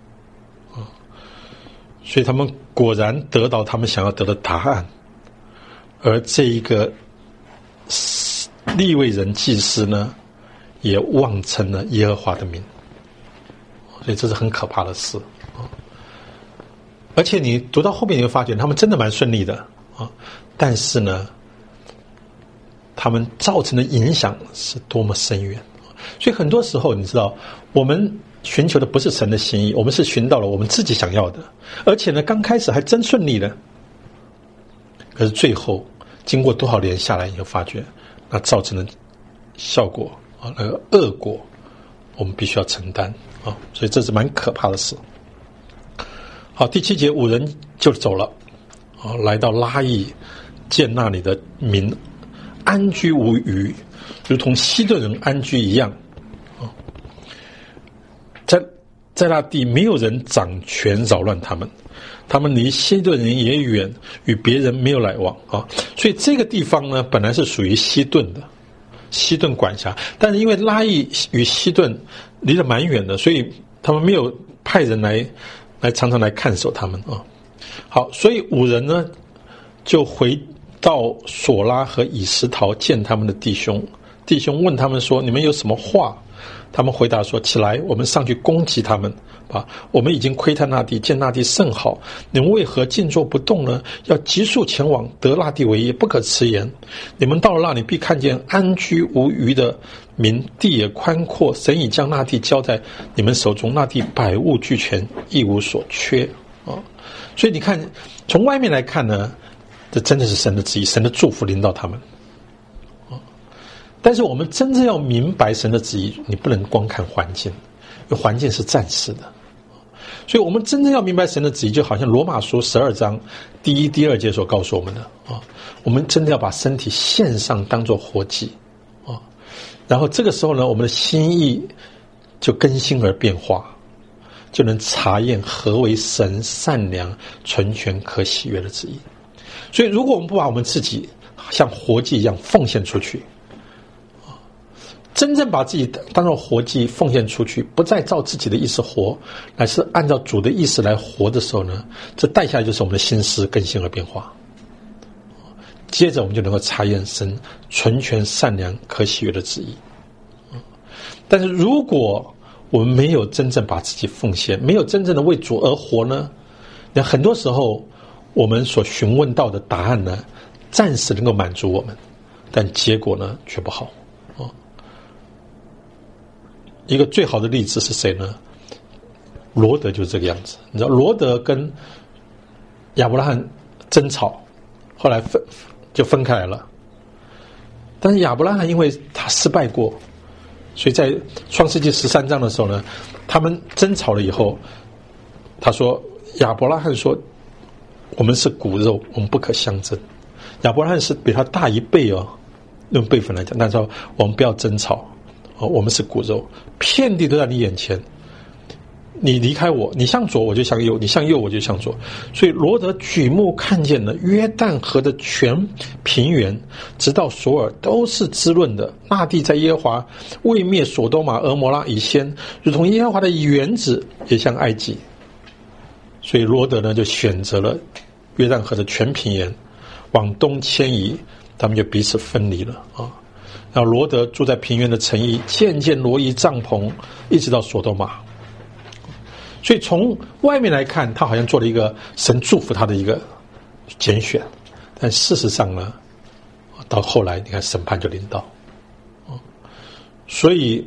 所以他们果然得到他们想要得的答案，而这一个利未人祭司呢，也忘称了耶和华的名，所以这是很可怕的事啊！而且你读到后面，你会发觉他们真的蛮顺利的啊，但是呢，他们造成的影响是多么深远。所以很多时候，你知道，我们寻求的不是神的心意，我们是寻到了我们自己想要的，而且呢，刚开始还真顺利了。可是最后，经过多少年下来，你就发觉，那造成的效果啊，那个恶果，我们必须要承担啊，所以这是蛮可怕的事。好，第7节，5人就走了啊，来到拉邑，见那里的民安居无虞，如同西顿人安居一样啊。在那地没有人掌权扰乱他们，他们离西顿人也远，与别人没有来往啊。所以这个地方呢，本来是属于西顿的，西顿管辖，但是因为拉邑与西顿离得蛮远的，所以他们没有派人来常常来看守他们啊。好，所以5人呢就回到索拉和以实陶见他们的弟兄问他们说：“你们有什么话？”他们回答说：“起来，我们上去攻击他们吧！我们已经窥探那地，见那地甚好，你们为何静坐不动呢？要急速前往，得那地为业，不可迟延。你们到了那里，必看见安居无虞的民，地也宽阔，神已将那地交在你们手中，那地百物俱全，一无所缺。”啊，所以你看，从外面来看呢，这真的是神的旨意，神的祝福临到他们。但是我们真正要明白神的旨意，你不能光看环境，因为环境是暂时的。所以我们真正要明白神的旨意，就好像罗马书12章第1、第2节所告诉我们的啊，我们真的要把身体献上，当作活祭啊。然后这个时候呢，我们的心意就更新而变化， 就能查验何为神善良、纯全、可喜悦的旨意。所以，如果我们不把我们自己像活祭一样奉献出去，真正把自己当作活祭奉献出去，不再照自己的意思活，乃是按照主的意思来活的时候呢，这带下来就是我们的心思更新和变化。接着我们就能够查验神纯全、善良、可喜悦的旨意。但是如果我们没有真正把自己奉献，没有真正的为主而活呢，那很多时候我们所询问到的答案呢，暂时能够满足我们，但结果呢却不好。一个最好的例子是谁呢？罗德就是这个样子。你知道罗德跟亚伯拉罕争吵，后来就分开来了。但是亚伯拉罕因为他失败过，所以在创世纪13章的时候呢，他们争吵了以后，他说亚伯拉罕说我们是骨肉，我们不可相争。亚伯拉罕是比他大1倍哦，用辈分来讲，但是我们不要争吵。我们是骨肉，遍地都在你眼前，你离开我，你向左我就向右，你向右我就向左。所以罗德举目看见了约旦河的全平原，直到索尔都是滋润的，那地在耶和华未灭所多玛、俄摩拉以先，如同耶和华的园子，也像埃及。所以罗德呢就选择了约旦河的全平原，往东迁移，他们就彼此分离了啊。然后罗德住在平原的城邑，渐渐挪移帐篷，一直到所多玛。所以从外面来看，他好像做了一个神祝福他的一个拣选，但事实上呢，到后来你看审判就临到。所以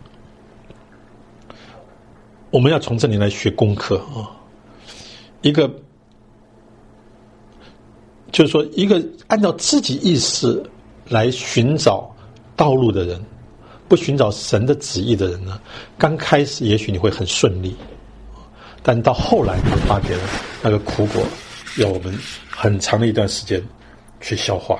我们要从这里来学功课啊。一个就是说，一个按照自己意识来寻找道路的人，不寻找神的旨意的人呢，刚开始也许你会很顺利，但到后来你会发觉那个苦果要我们很长的一段时间去消化。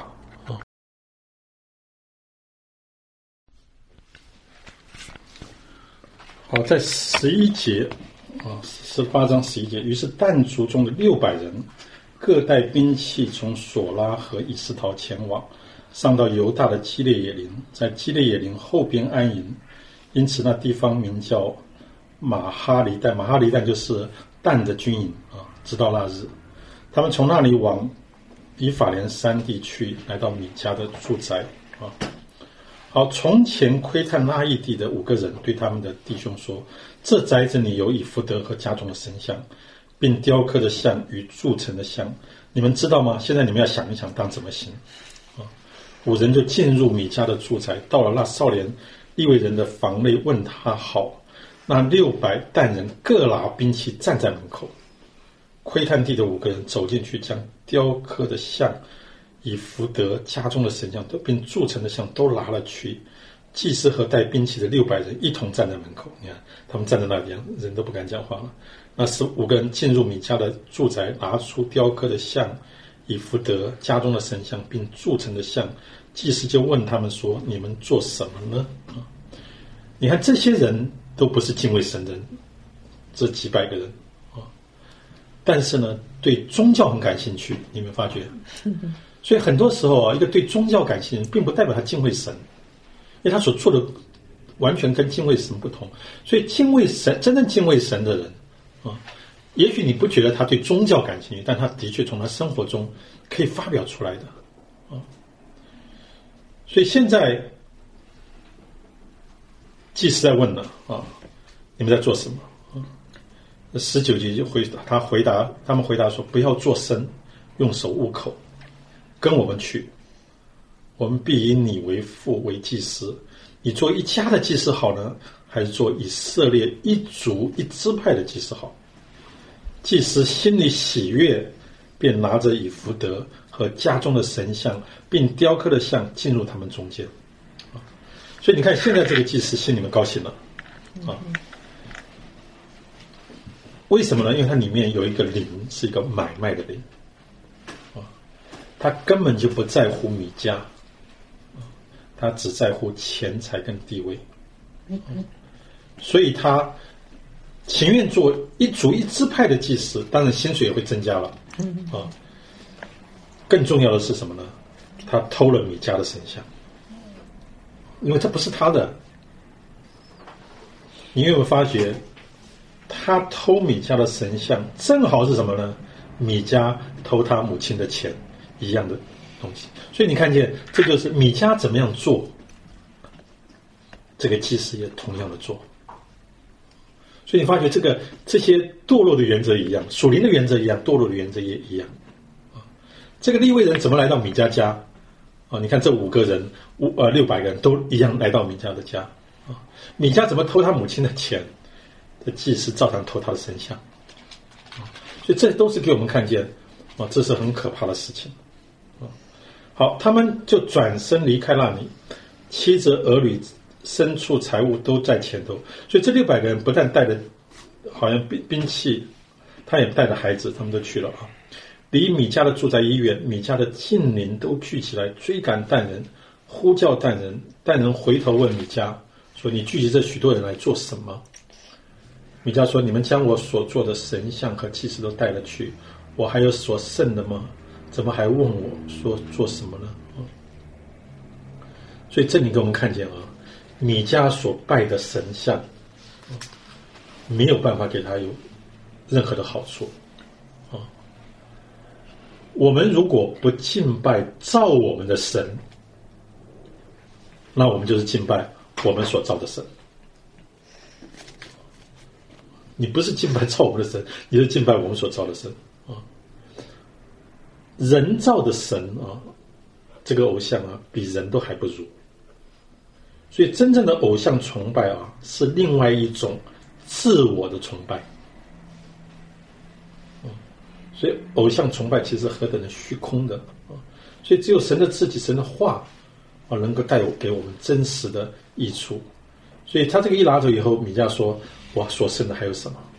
好，在11节18章11节，于是但族中的600人各带兵器，从索拉和以斯陶前往，上到犹大的基列野林，在基列野林后边安营，因此那地方名叫马哈黎旦。马哈黎旦就是但的军营啊。直到那日，他们从那里往以法莲山地去，来到米迦的住宅啊。好，从前窥探拉邑地的5个人对他们的弟兄说：这宅子里有以弗得和家中的神像，并雕刻的像与铸成的像，你们知道吗？现在你们要想一想当怎么行。5人就进入米迦的住宅，到了那少年利未人的房内，问他好。那600但人各拿兵器站在门口。窥探地的5个人走进去，将雕刻的像以弗得家中的神像并铸成的像都拿了去。祭司和带兵器的600人一同站在门口，你看他们站在那边，人都不敢讲话了。那15个人进入米迦的住宅，拿出雕刻的像以弗得家中的神像并铸成的像，祭司就问他们说：你们做什么呢？你看这些人都不是敬畏神的人，这几百个人但是呢对宗教很感兴趣，你们发觉？所以很多时候一个对宗教感兴趣并不代表他敬畏神，因为他所做的完全跟敬畏神不同。所以敬畏神，真正敬畏神的人也许你不觉得他对宗教感兴趣，但他的确从他生活中可以发表出来的所以现在祭司在问了你们在做什么？19节就他们回答说：不要作声，用手捂口，跟我们去，我们必以你为父为祭司。你做一家的祭司好呢，还是做以色列一族一支派的祭司好？祭司心里喜悦，便拿着以弗得和家中的神像并雕刻的像进入他们中间。所以你看现在这个祭司心里面高兴了为什么呢？因为它里面有一个灵，是一个买卖的灵他根本就不在乎米迦他只在乎钱财跟地位所以他情愿做一族一支派的祭司，当然薪水也会增加了。更重要的是什么呢？他偷了米迦的神像，因为这不是他的。你有没有发觉，他偷米迦的神像，正好是什么呢？米迦偷他母亲的钱一样的东西。所以你看见，这就是米迦怎么样做，这个祭司也同样的做。所以你发觉这些堕落的原则一样，属灵的原则一样，堕落的原则也一样。这个利未人怎么来到米迦家？你看这5个人，600个人都一样来到米迦的家。米迦怎么偷他母亲的钱？这祭司照常偷他的神像。所以这都是给我们看见，这是很可怕的事情。好，他们就转身离开那里，妻子儿女牲畜财物都在前头。所以这600个人不但带着好像兵器，他也带着孩子，他们都去了。离米迦的住宅医院，米迦的近邻都聚起来追赶但人，呼叫但人。但人回头问米迦说：“你聚集这许多人来做什么？”米迦说：“你们将我所做的神像和祭司都带了去，我还有所剩的吗？怎么还问我说做什么呢？”所以这里给我们看见米迦所拜的神像没有办法给他有任何的好处。我们如果不敬拜造我们的神，那我们就是敬拜我们所造的神。你不是敬拜造我们的神，你是敬拜我们所造的神。人造的神这个偶像比人都还不如。所以真正的偶像崇拜是另外一种自我的崇拜。所以偶像崇拜其实何等的虚空的。所以只有神的自己，神的话能够带给我们真实的益处。所以他这个一拿走以后，米迦说：“我所剩的还有什么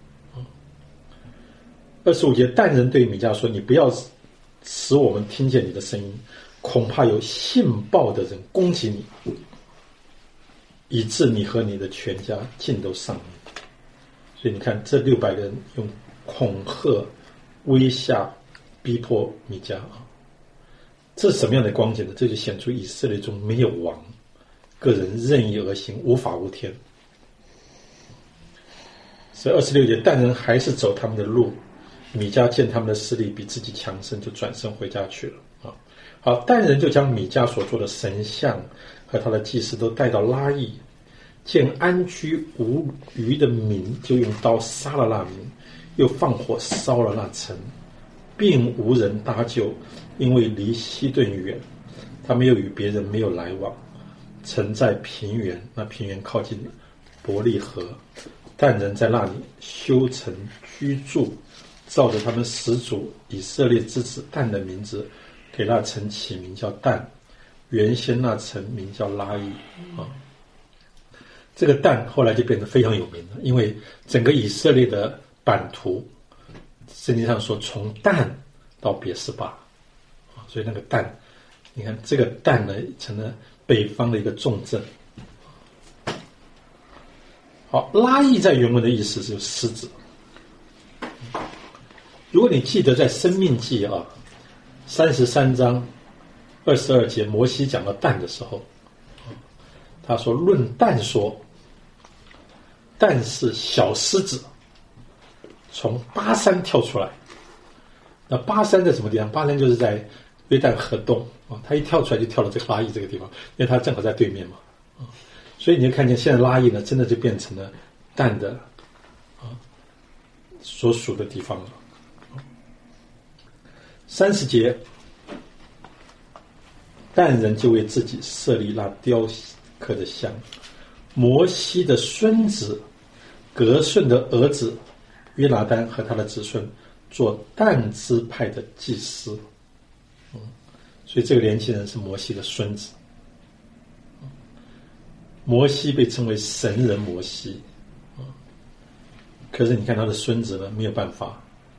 ？”25节，但人对米迦说：“你不要使我们听见你的声音，恐怕有信报的人攻击你，以致你和你的全家尽都丧命。”所以你看，这600个人用恐吓、威吓、逼迫米迦这是什么样的光景呢？这就显出以色列中没有王，个人任意而行，无法无天。所以26节，但人还是走他们的路。米迦见他们的势力比自己强盛，就转身回家去了。好，但人就将米迦所做的神像和他的祭司都带到拉邑，见安居无虞的民，就用刀杀了那民，又放火烧了那城，并无人搭救，因为离西顿远，他们又与别人没有来往。城在平原，那平原靠近伯利河，但人在那里修城居住，照着他们始祖以色列之子但的名字，给那城起名叫但。原先那城名叫拉邑这个但后来就变得非常有名了，因为整个以色列的版图，圣经上说从但到别是巴所以那个但，你看这个但呢，成了北方的一个重镇。好，拉邑在原文的意思是狮子。如果你记得在申命记33章22节，摩西讲到但的时候，他说论但说，但是小狮子从巴山跳出来。那巴山在什么地方？巴山就是在约旦河东他一跳出来就跳到这个拉邑这个地方，因为他正好在对面嘛所以你就看见现在拉邑呢，真的就变成了但的所属的地方了。30节，但人就为自己设立那雕刻的像，摩西的孙子革顺的儿子约拿单和他的子孙做但支派的祭司。所以这个年轻人是摩西的孙子。摩西被称为神人摩西可是你看他的孙子呢，没有办法，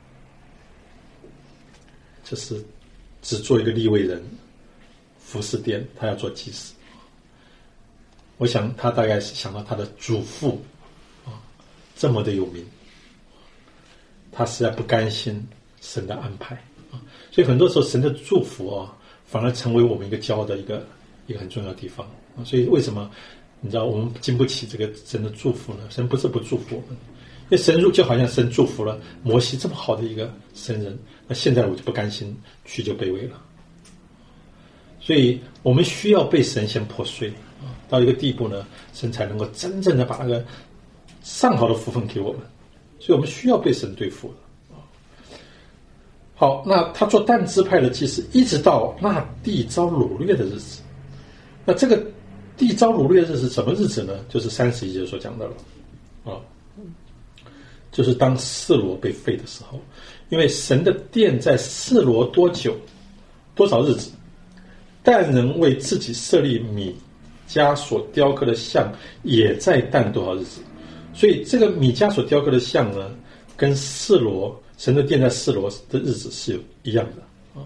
就是只做一个利未人，服侍殿，他要做祭司。我想他大概是想到他的祖父这么的有名，他实在不甘心神的安排啊。所以很多时候神的祝福啊，反而成为我们一个骄傲的一个很重要的地方啊。所以为什么你知道我们经不起这个神的祝福呢？神不是不祝福我们，因为神就好像神祝福了摩西这么好的一个神人，那现在我就不甘心，屈就卑微了。所以我们需要被神先破碎啊，到一个地步呢，神才能够真正的把那个上好的福分给我们。所以我们需要被神对付的啊。好，那他做但支派的祭司，一直到那地遭掳掠的日子。那这个地遭掳掠的日子什么日子呢？就是31节所讲的了啊，就是当示罗被废的时候。因为神的殿在示罗多久，多少日子，但人为自己设立米迦所雕刻的像，也在但多少日子。所以这个米迦所雕刻的像呢，跟示罗神的殿在示罗的日子是一样的啊。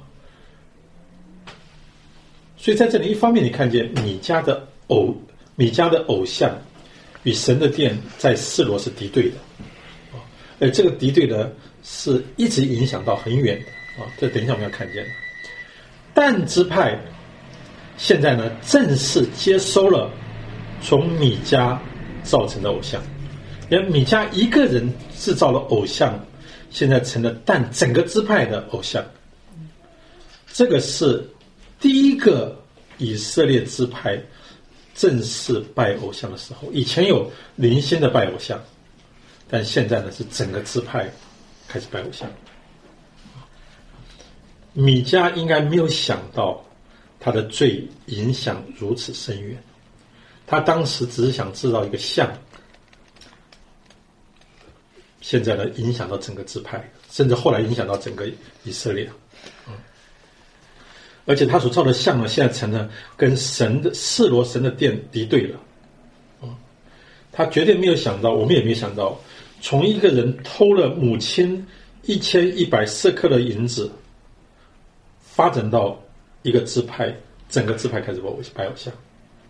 所以在这里，一方面你看见米迦的偶像与神的殿在示罗是敌对的啊，而这个敌对呢，是一直影响到很远的啊。这等一下我们要看见的。但支派现在呢，正式接收了从米迦造成的偶像。连米迦一个人制造了偶像，现在成了但整个支派的偶像。这个是第一个以色列支派正式拜偶像的时候。以前有零星的拜偶像，但现在呢是整个支派开始拜偶像。米迦应该没有想到他的罪影响如此深远，他当时只是想制造一个像，现在呢影响到整个支派，甚至后来影响到整个以色列。而且他所造的像呢，现在成了跟神的示罗神的殿敌对了。他绝对没有想到，我们也没有想到，从一个人偷了母亲1100舍客的银子，发展到一个支派，整个支派开始拜偶像。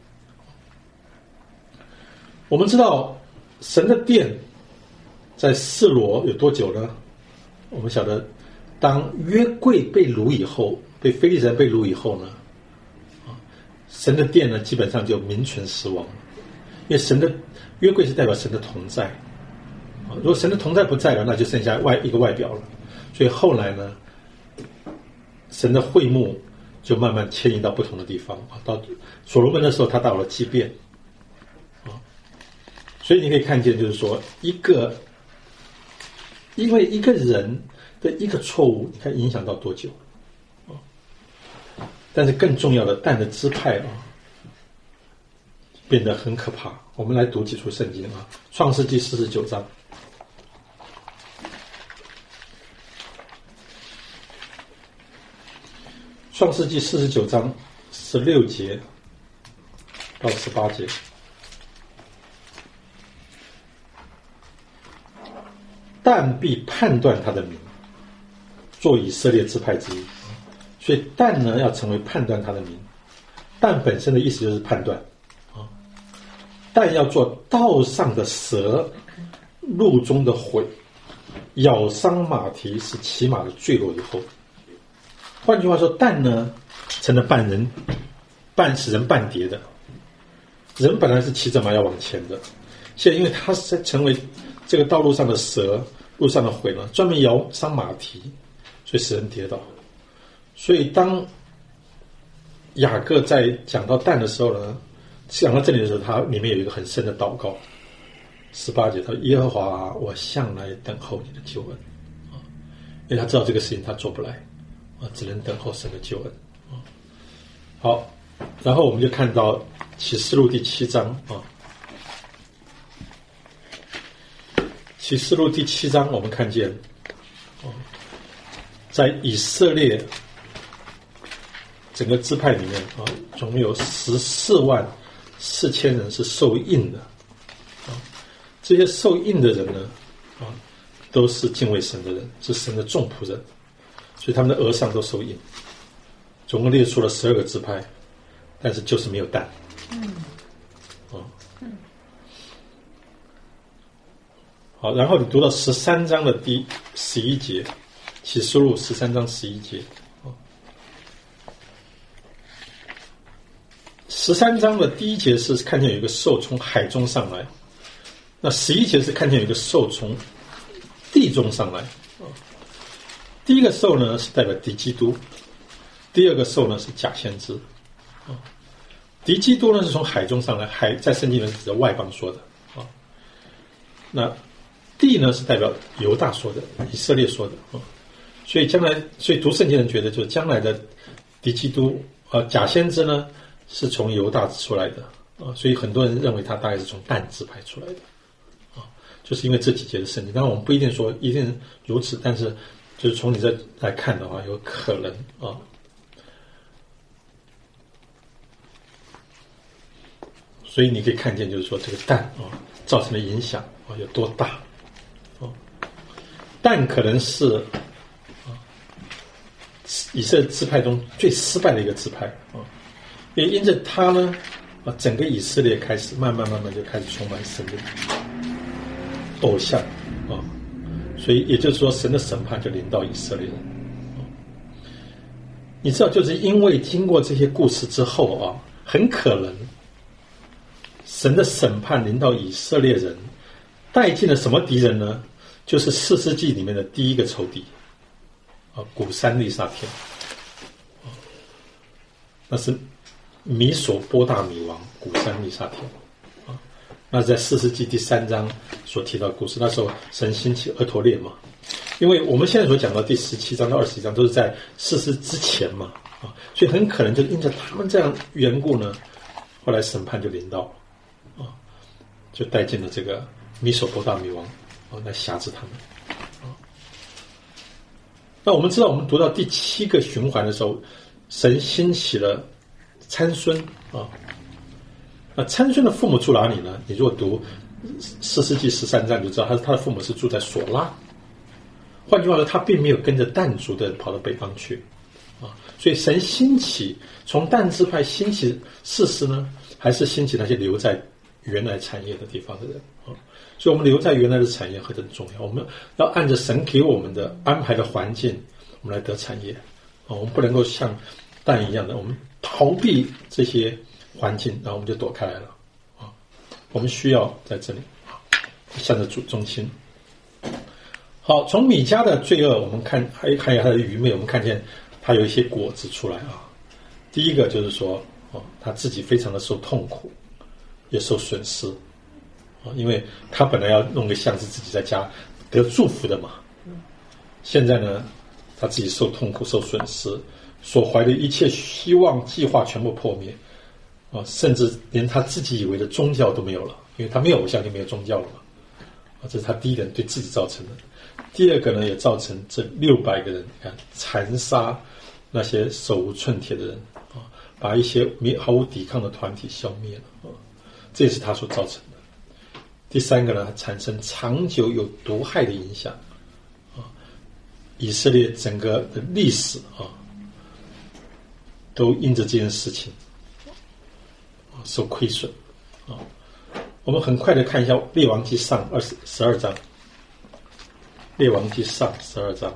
我们知道神的殿在示罗有多久呢？我们晓得，当约柜被掳以后，被非利士人被掳以后呢，神的殿呢基本上就名存实亡，因为神的约柜是代表神的同在，如果神的同在不在了，那就剩下一个外表了。所以后来呢，神的会幕就慢慢迁移到不同的地方，到所罗门的时候，他到了基遍，所以你可以看见，就是说因为一个人的一个错误，你看影响到多久啊？但是更重要的，但的支派啊，变得很可怕。我们来读几处圣经啊，《创世纪》49章。创世纪49章16节到18节。但必判断他的名，做以色列支派之一。所以但呢，要成为判断他的名。但本身的意思就是判断啊。但要做道上的蛇，路中的悔，咬伤马蹄，使骑马的坠落以后。换句话说，但呢成了绊人，使人绊跌的。人本来是骑着马要往前的，现在因为他是成为这个道路上的蛇，路上的悔呢，专门咬伤马蹄，所以使人跌倒。所以当雅各在讲到但的时候呢，讲到这里的时候，他里面有一个很深的祷告。18节他说：耶和华啊，我向来等候你的救恩啊，因为他知道这个事情他做不来啊，只能等候神的救恩啊。好，然后我们就看到启示录第7章啊。启示录第7章，我们看见，在以色列整个支派里面啊，总共有144000人是受印的啊。这些受印的人呢，都是敬畏神的人，是神的众仆人，所以他们的额上都受印。总共列出了12个支派，但是就是没有但。 好，然后你读到13章的第11节，启示录13章11节。13章的第1节是看见有一个兽从海中上来，那11节是看见有一个兽从地中上来。第一个兽呢是代表敌基督，第二个兽呢是假先知。敌基督呢是从海中上来，海在圣经里面指着外邦说的。那地呢是代表犹大说的，以色列说的。所以读圣经人觉得，就是将来的敌基督假先知呢是从犹大出来的所以很多人认为他大概是从但支派出来的就是因为这几节的圣经。当然我们不一定说一定如此，但是就是从你这来看的话，有可能所以你可以看见，就是说这个但造成的影响有多大但可能是以色列支派中最失败的一个支派也因着他呢整个以色列开始慢慢就开始充满神的偶像所以也就是说神的审判就临到以色列人你知道，就是因为经过这些故事之后很可能神的审判临到以色列人，带进了什么敌人呢？就是4世纪里面的第一个仇敌古珊利萨天那是米索波大米王古珊利萨天那在4世纪第3章所提到的故事。那时候神兴起俄陀列嘛，因为我们现在所讲到第17章到21章都是在4世之前嘛所以很可能就因着他们这样缘故呢，后来审判就临到就带进了这个米索波大米王来辖制他们那我们知道，我们读到第7个循环的时候，神兴起了参孙那参孙的父母住哪里呢？你如果读4世纪13章，你就知道他的父母是住在索拉。换句话说，他并没有跟着但族的人跑到北方去所以神兴起从但支派兴起士师呢，还是兴起那些留在原来产业的地方的人所以我们留在原来的产业何等重要，我们要按着神给我们的安排的环境我们来得产业我们不能够像但一样的我们逃避这些环境，然后我们就躲开来了我们需要在这里向着主中心。好，从米迦的罪恶我们看，还有他的愚昧，我们看见他有一些果子出来第一个就是说他自己非常的受痛苦，也受损失因为他本来要弄个像是自己在家得祝福的嘛，现在呢他自己受痛苦受损失，所怀的一切希望计划全部破灭甚至连他自己以为的宗教都没有了，因为他没有偶像就没有宗教了嘛这是他第一点对自己造成的。第二个呢，也造成这600个人残杀那些手无寸铁的人把一些毫无抵抗的团体消灭了这也是他所造成的。第三个呢，产生长久有毒害的影响以色列整个的历史都因着这件事情受亏损我们很快的看一下列王纪上12章，列王纪上12章。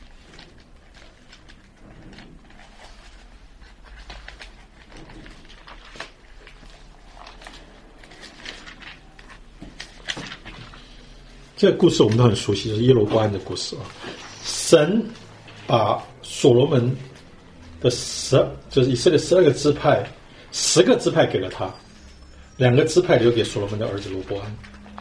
这个故事我们都很熟悉，就是耶罗波安的故事神把所罗门的就是以色列12个支派，10个支派给了他，2个支派留给所罗门的儿子罗波安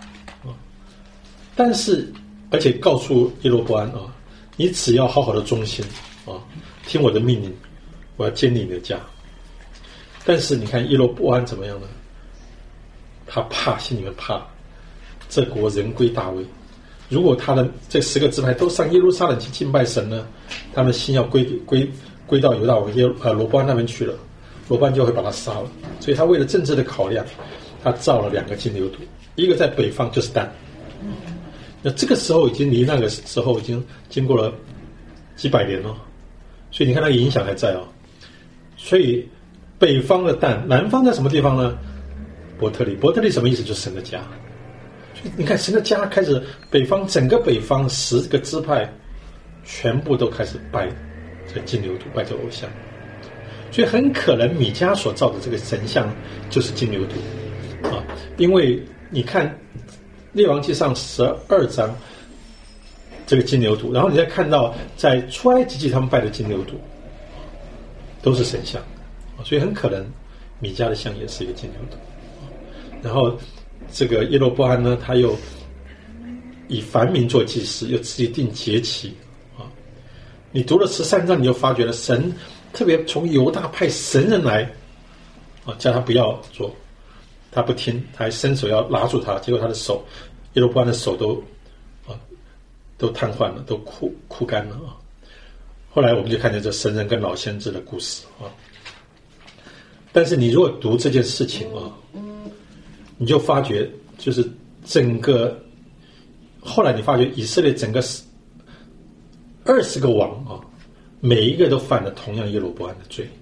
但是而且告诉耶罗波安你只要好好的忠心听我的命令，我要建立你的家。但是你看耶罗波安怎么样呢？他心里面怕这国人归大卫，如果他的这10个支派都上耶路撒冷去敬拜神呢，他们心要归到犹大王罗波安那边去了，罗波安就会把他杀了。所以他为了政治的考量，他造了2个金牛犊，一个在北方就是但那这个时候已经离那个时候已经经过了几百年了，所以你看它影响还在所以北方的但，南方在什么地方呢？伯特利什么意思？就是神的家。所你看，神的家开始整个北方10个支派，全部都开始拜这个金牛犊，拜这个偶像。所以很可能米迦所造的这个神像就是金牛犊啊，因为你看列王记上12章这个金牛犊，然后你再看到在出埃及记他们拜的金牛犊，都是神像，所以很可能米迦的像也是一个金牛犊。然后这个耶罗波安呢，他又以凡民做祭司，又自己定节期啊。你读了13章，你就发觉了神特别从犹大派神人来啊，叫他不要做，他不听，他还伸手要拉住他，结果他的手，耶罗波安的手都瘫痪了，都枯干了啊。后来我们就看见这神人跟老先知的故事啊。但是你如果读这件事情啊，你就发觉就是整个后来你发觉以色列整个20个王啊，每一个都犯了同样耶罗波安的罪。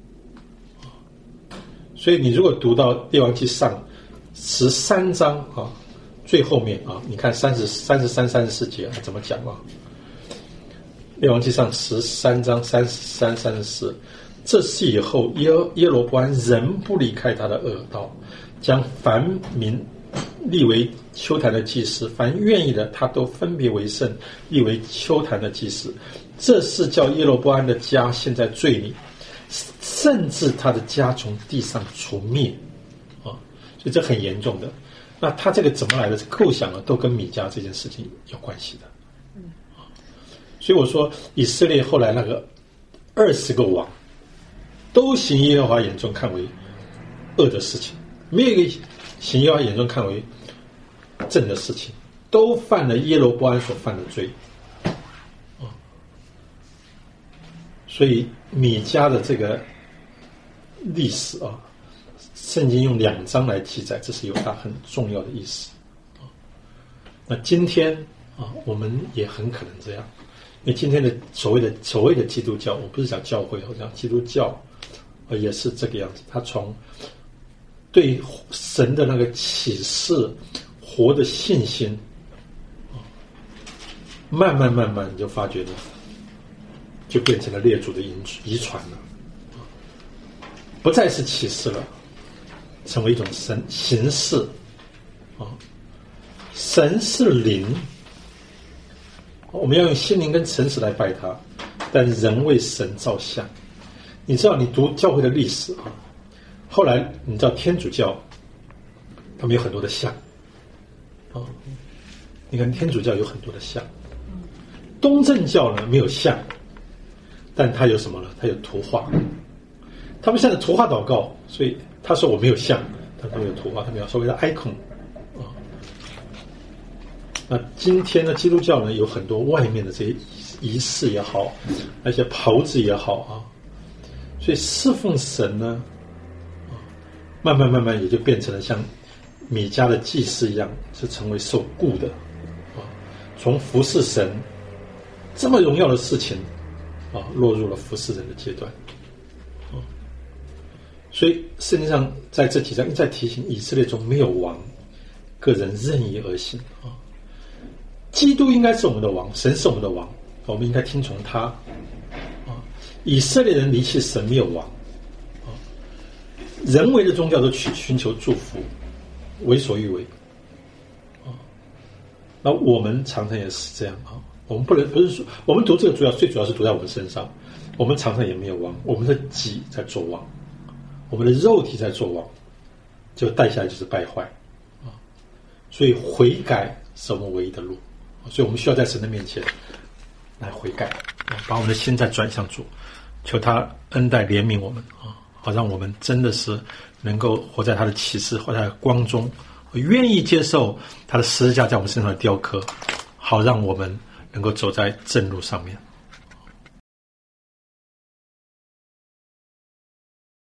所以你如果读到列王记上13章啊，最后面啊，你看33、34节怎么讲啊？列王记上13章33、34，这事以后耶罗波安仍不离开他的恶道，将凡民立为丘坛的祭司，凡愿意的他都分别为圣，立为丘坛的祭司。这是叫耶罗波安的家陷在罪里，甚至他的家从地上除灭啊！所以这很严重的。那他这个怎么来的构想呢？都跟米迦这件事情有关系的。所以我说以色列后来那个20个王都行耶和华眼中看为恶的事情，没有一个行耶和华眼中看为正的事情，都犯了耶罗波安所犯的罪。所以米迦的这个历史啊，圣经用2章来记载，这是有它很重要的意思。那今天啊，我们也很可能这样，因为今天的所谓的基督教，我不是讲教会，我讲基督教，也是这个样子。他从对神的那个启示、活的信心，慢慢你就发觉了。就变成了列祖的遗传了，不再是启示了，成为一种形式啊。神是灵，我们要用心灵跟诚实来拜他，但人为神造像。你知道，你读教会的历史啊，后来你知道天主教他们有很多的像啊，你看天主教有很多的像，东正教呢没有像。但他有什么呢？他有图画，他们现在图画祷告，所以他说我没有像，但他们有图画，他们有所谓的 icon 啊。那今天的基督教呢，有很多外面的这些仪式也好，那些袍子也好啊，所以侍奉神呢，慢慢也就变成了像米迦的祭司一样，是成为受雇的啊，从服侍神这么荣耀的事情。落入了服侍人的阶段，所以圣经上在这几章一再提醒以色列中没有王，个人任意而行啊。基督应该是我们的王，神是我们的王，我们应该听从他啊。以色列人离弃神没有王啊，人为的宗教都寻求祝福，为所欲为啊。那我们常常也是这样啊。我们不是说我们读这个最主要是读在我们身上，我们常常也没有王，我们的己在做王，我们的肉体在做王，就带下来就是败坏啊。所以悔改是我们唯一的路，所以我们需要在神的面前来悔改，把我们的心再转向主，求他恩待怜悯我们啊，好让我们真的是能够活在他的启示，活在光中，愿意接受他的十字架在我们身上的雕刻，好让我们能够走在正路上面。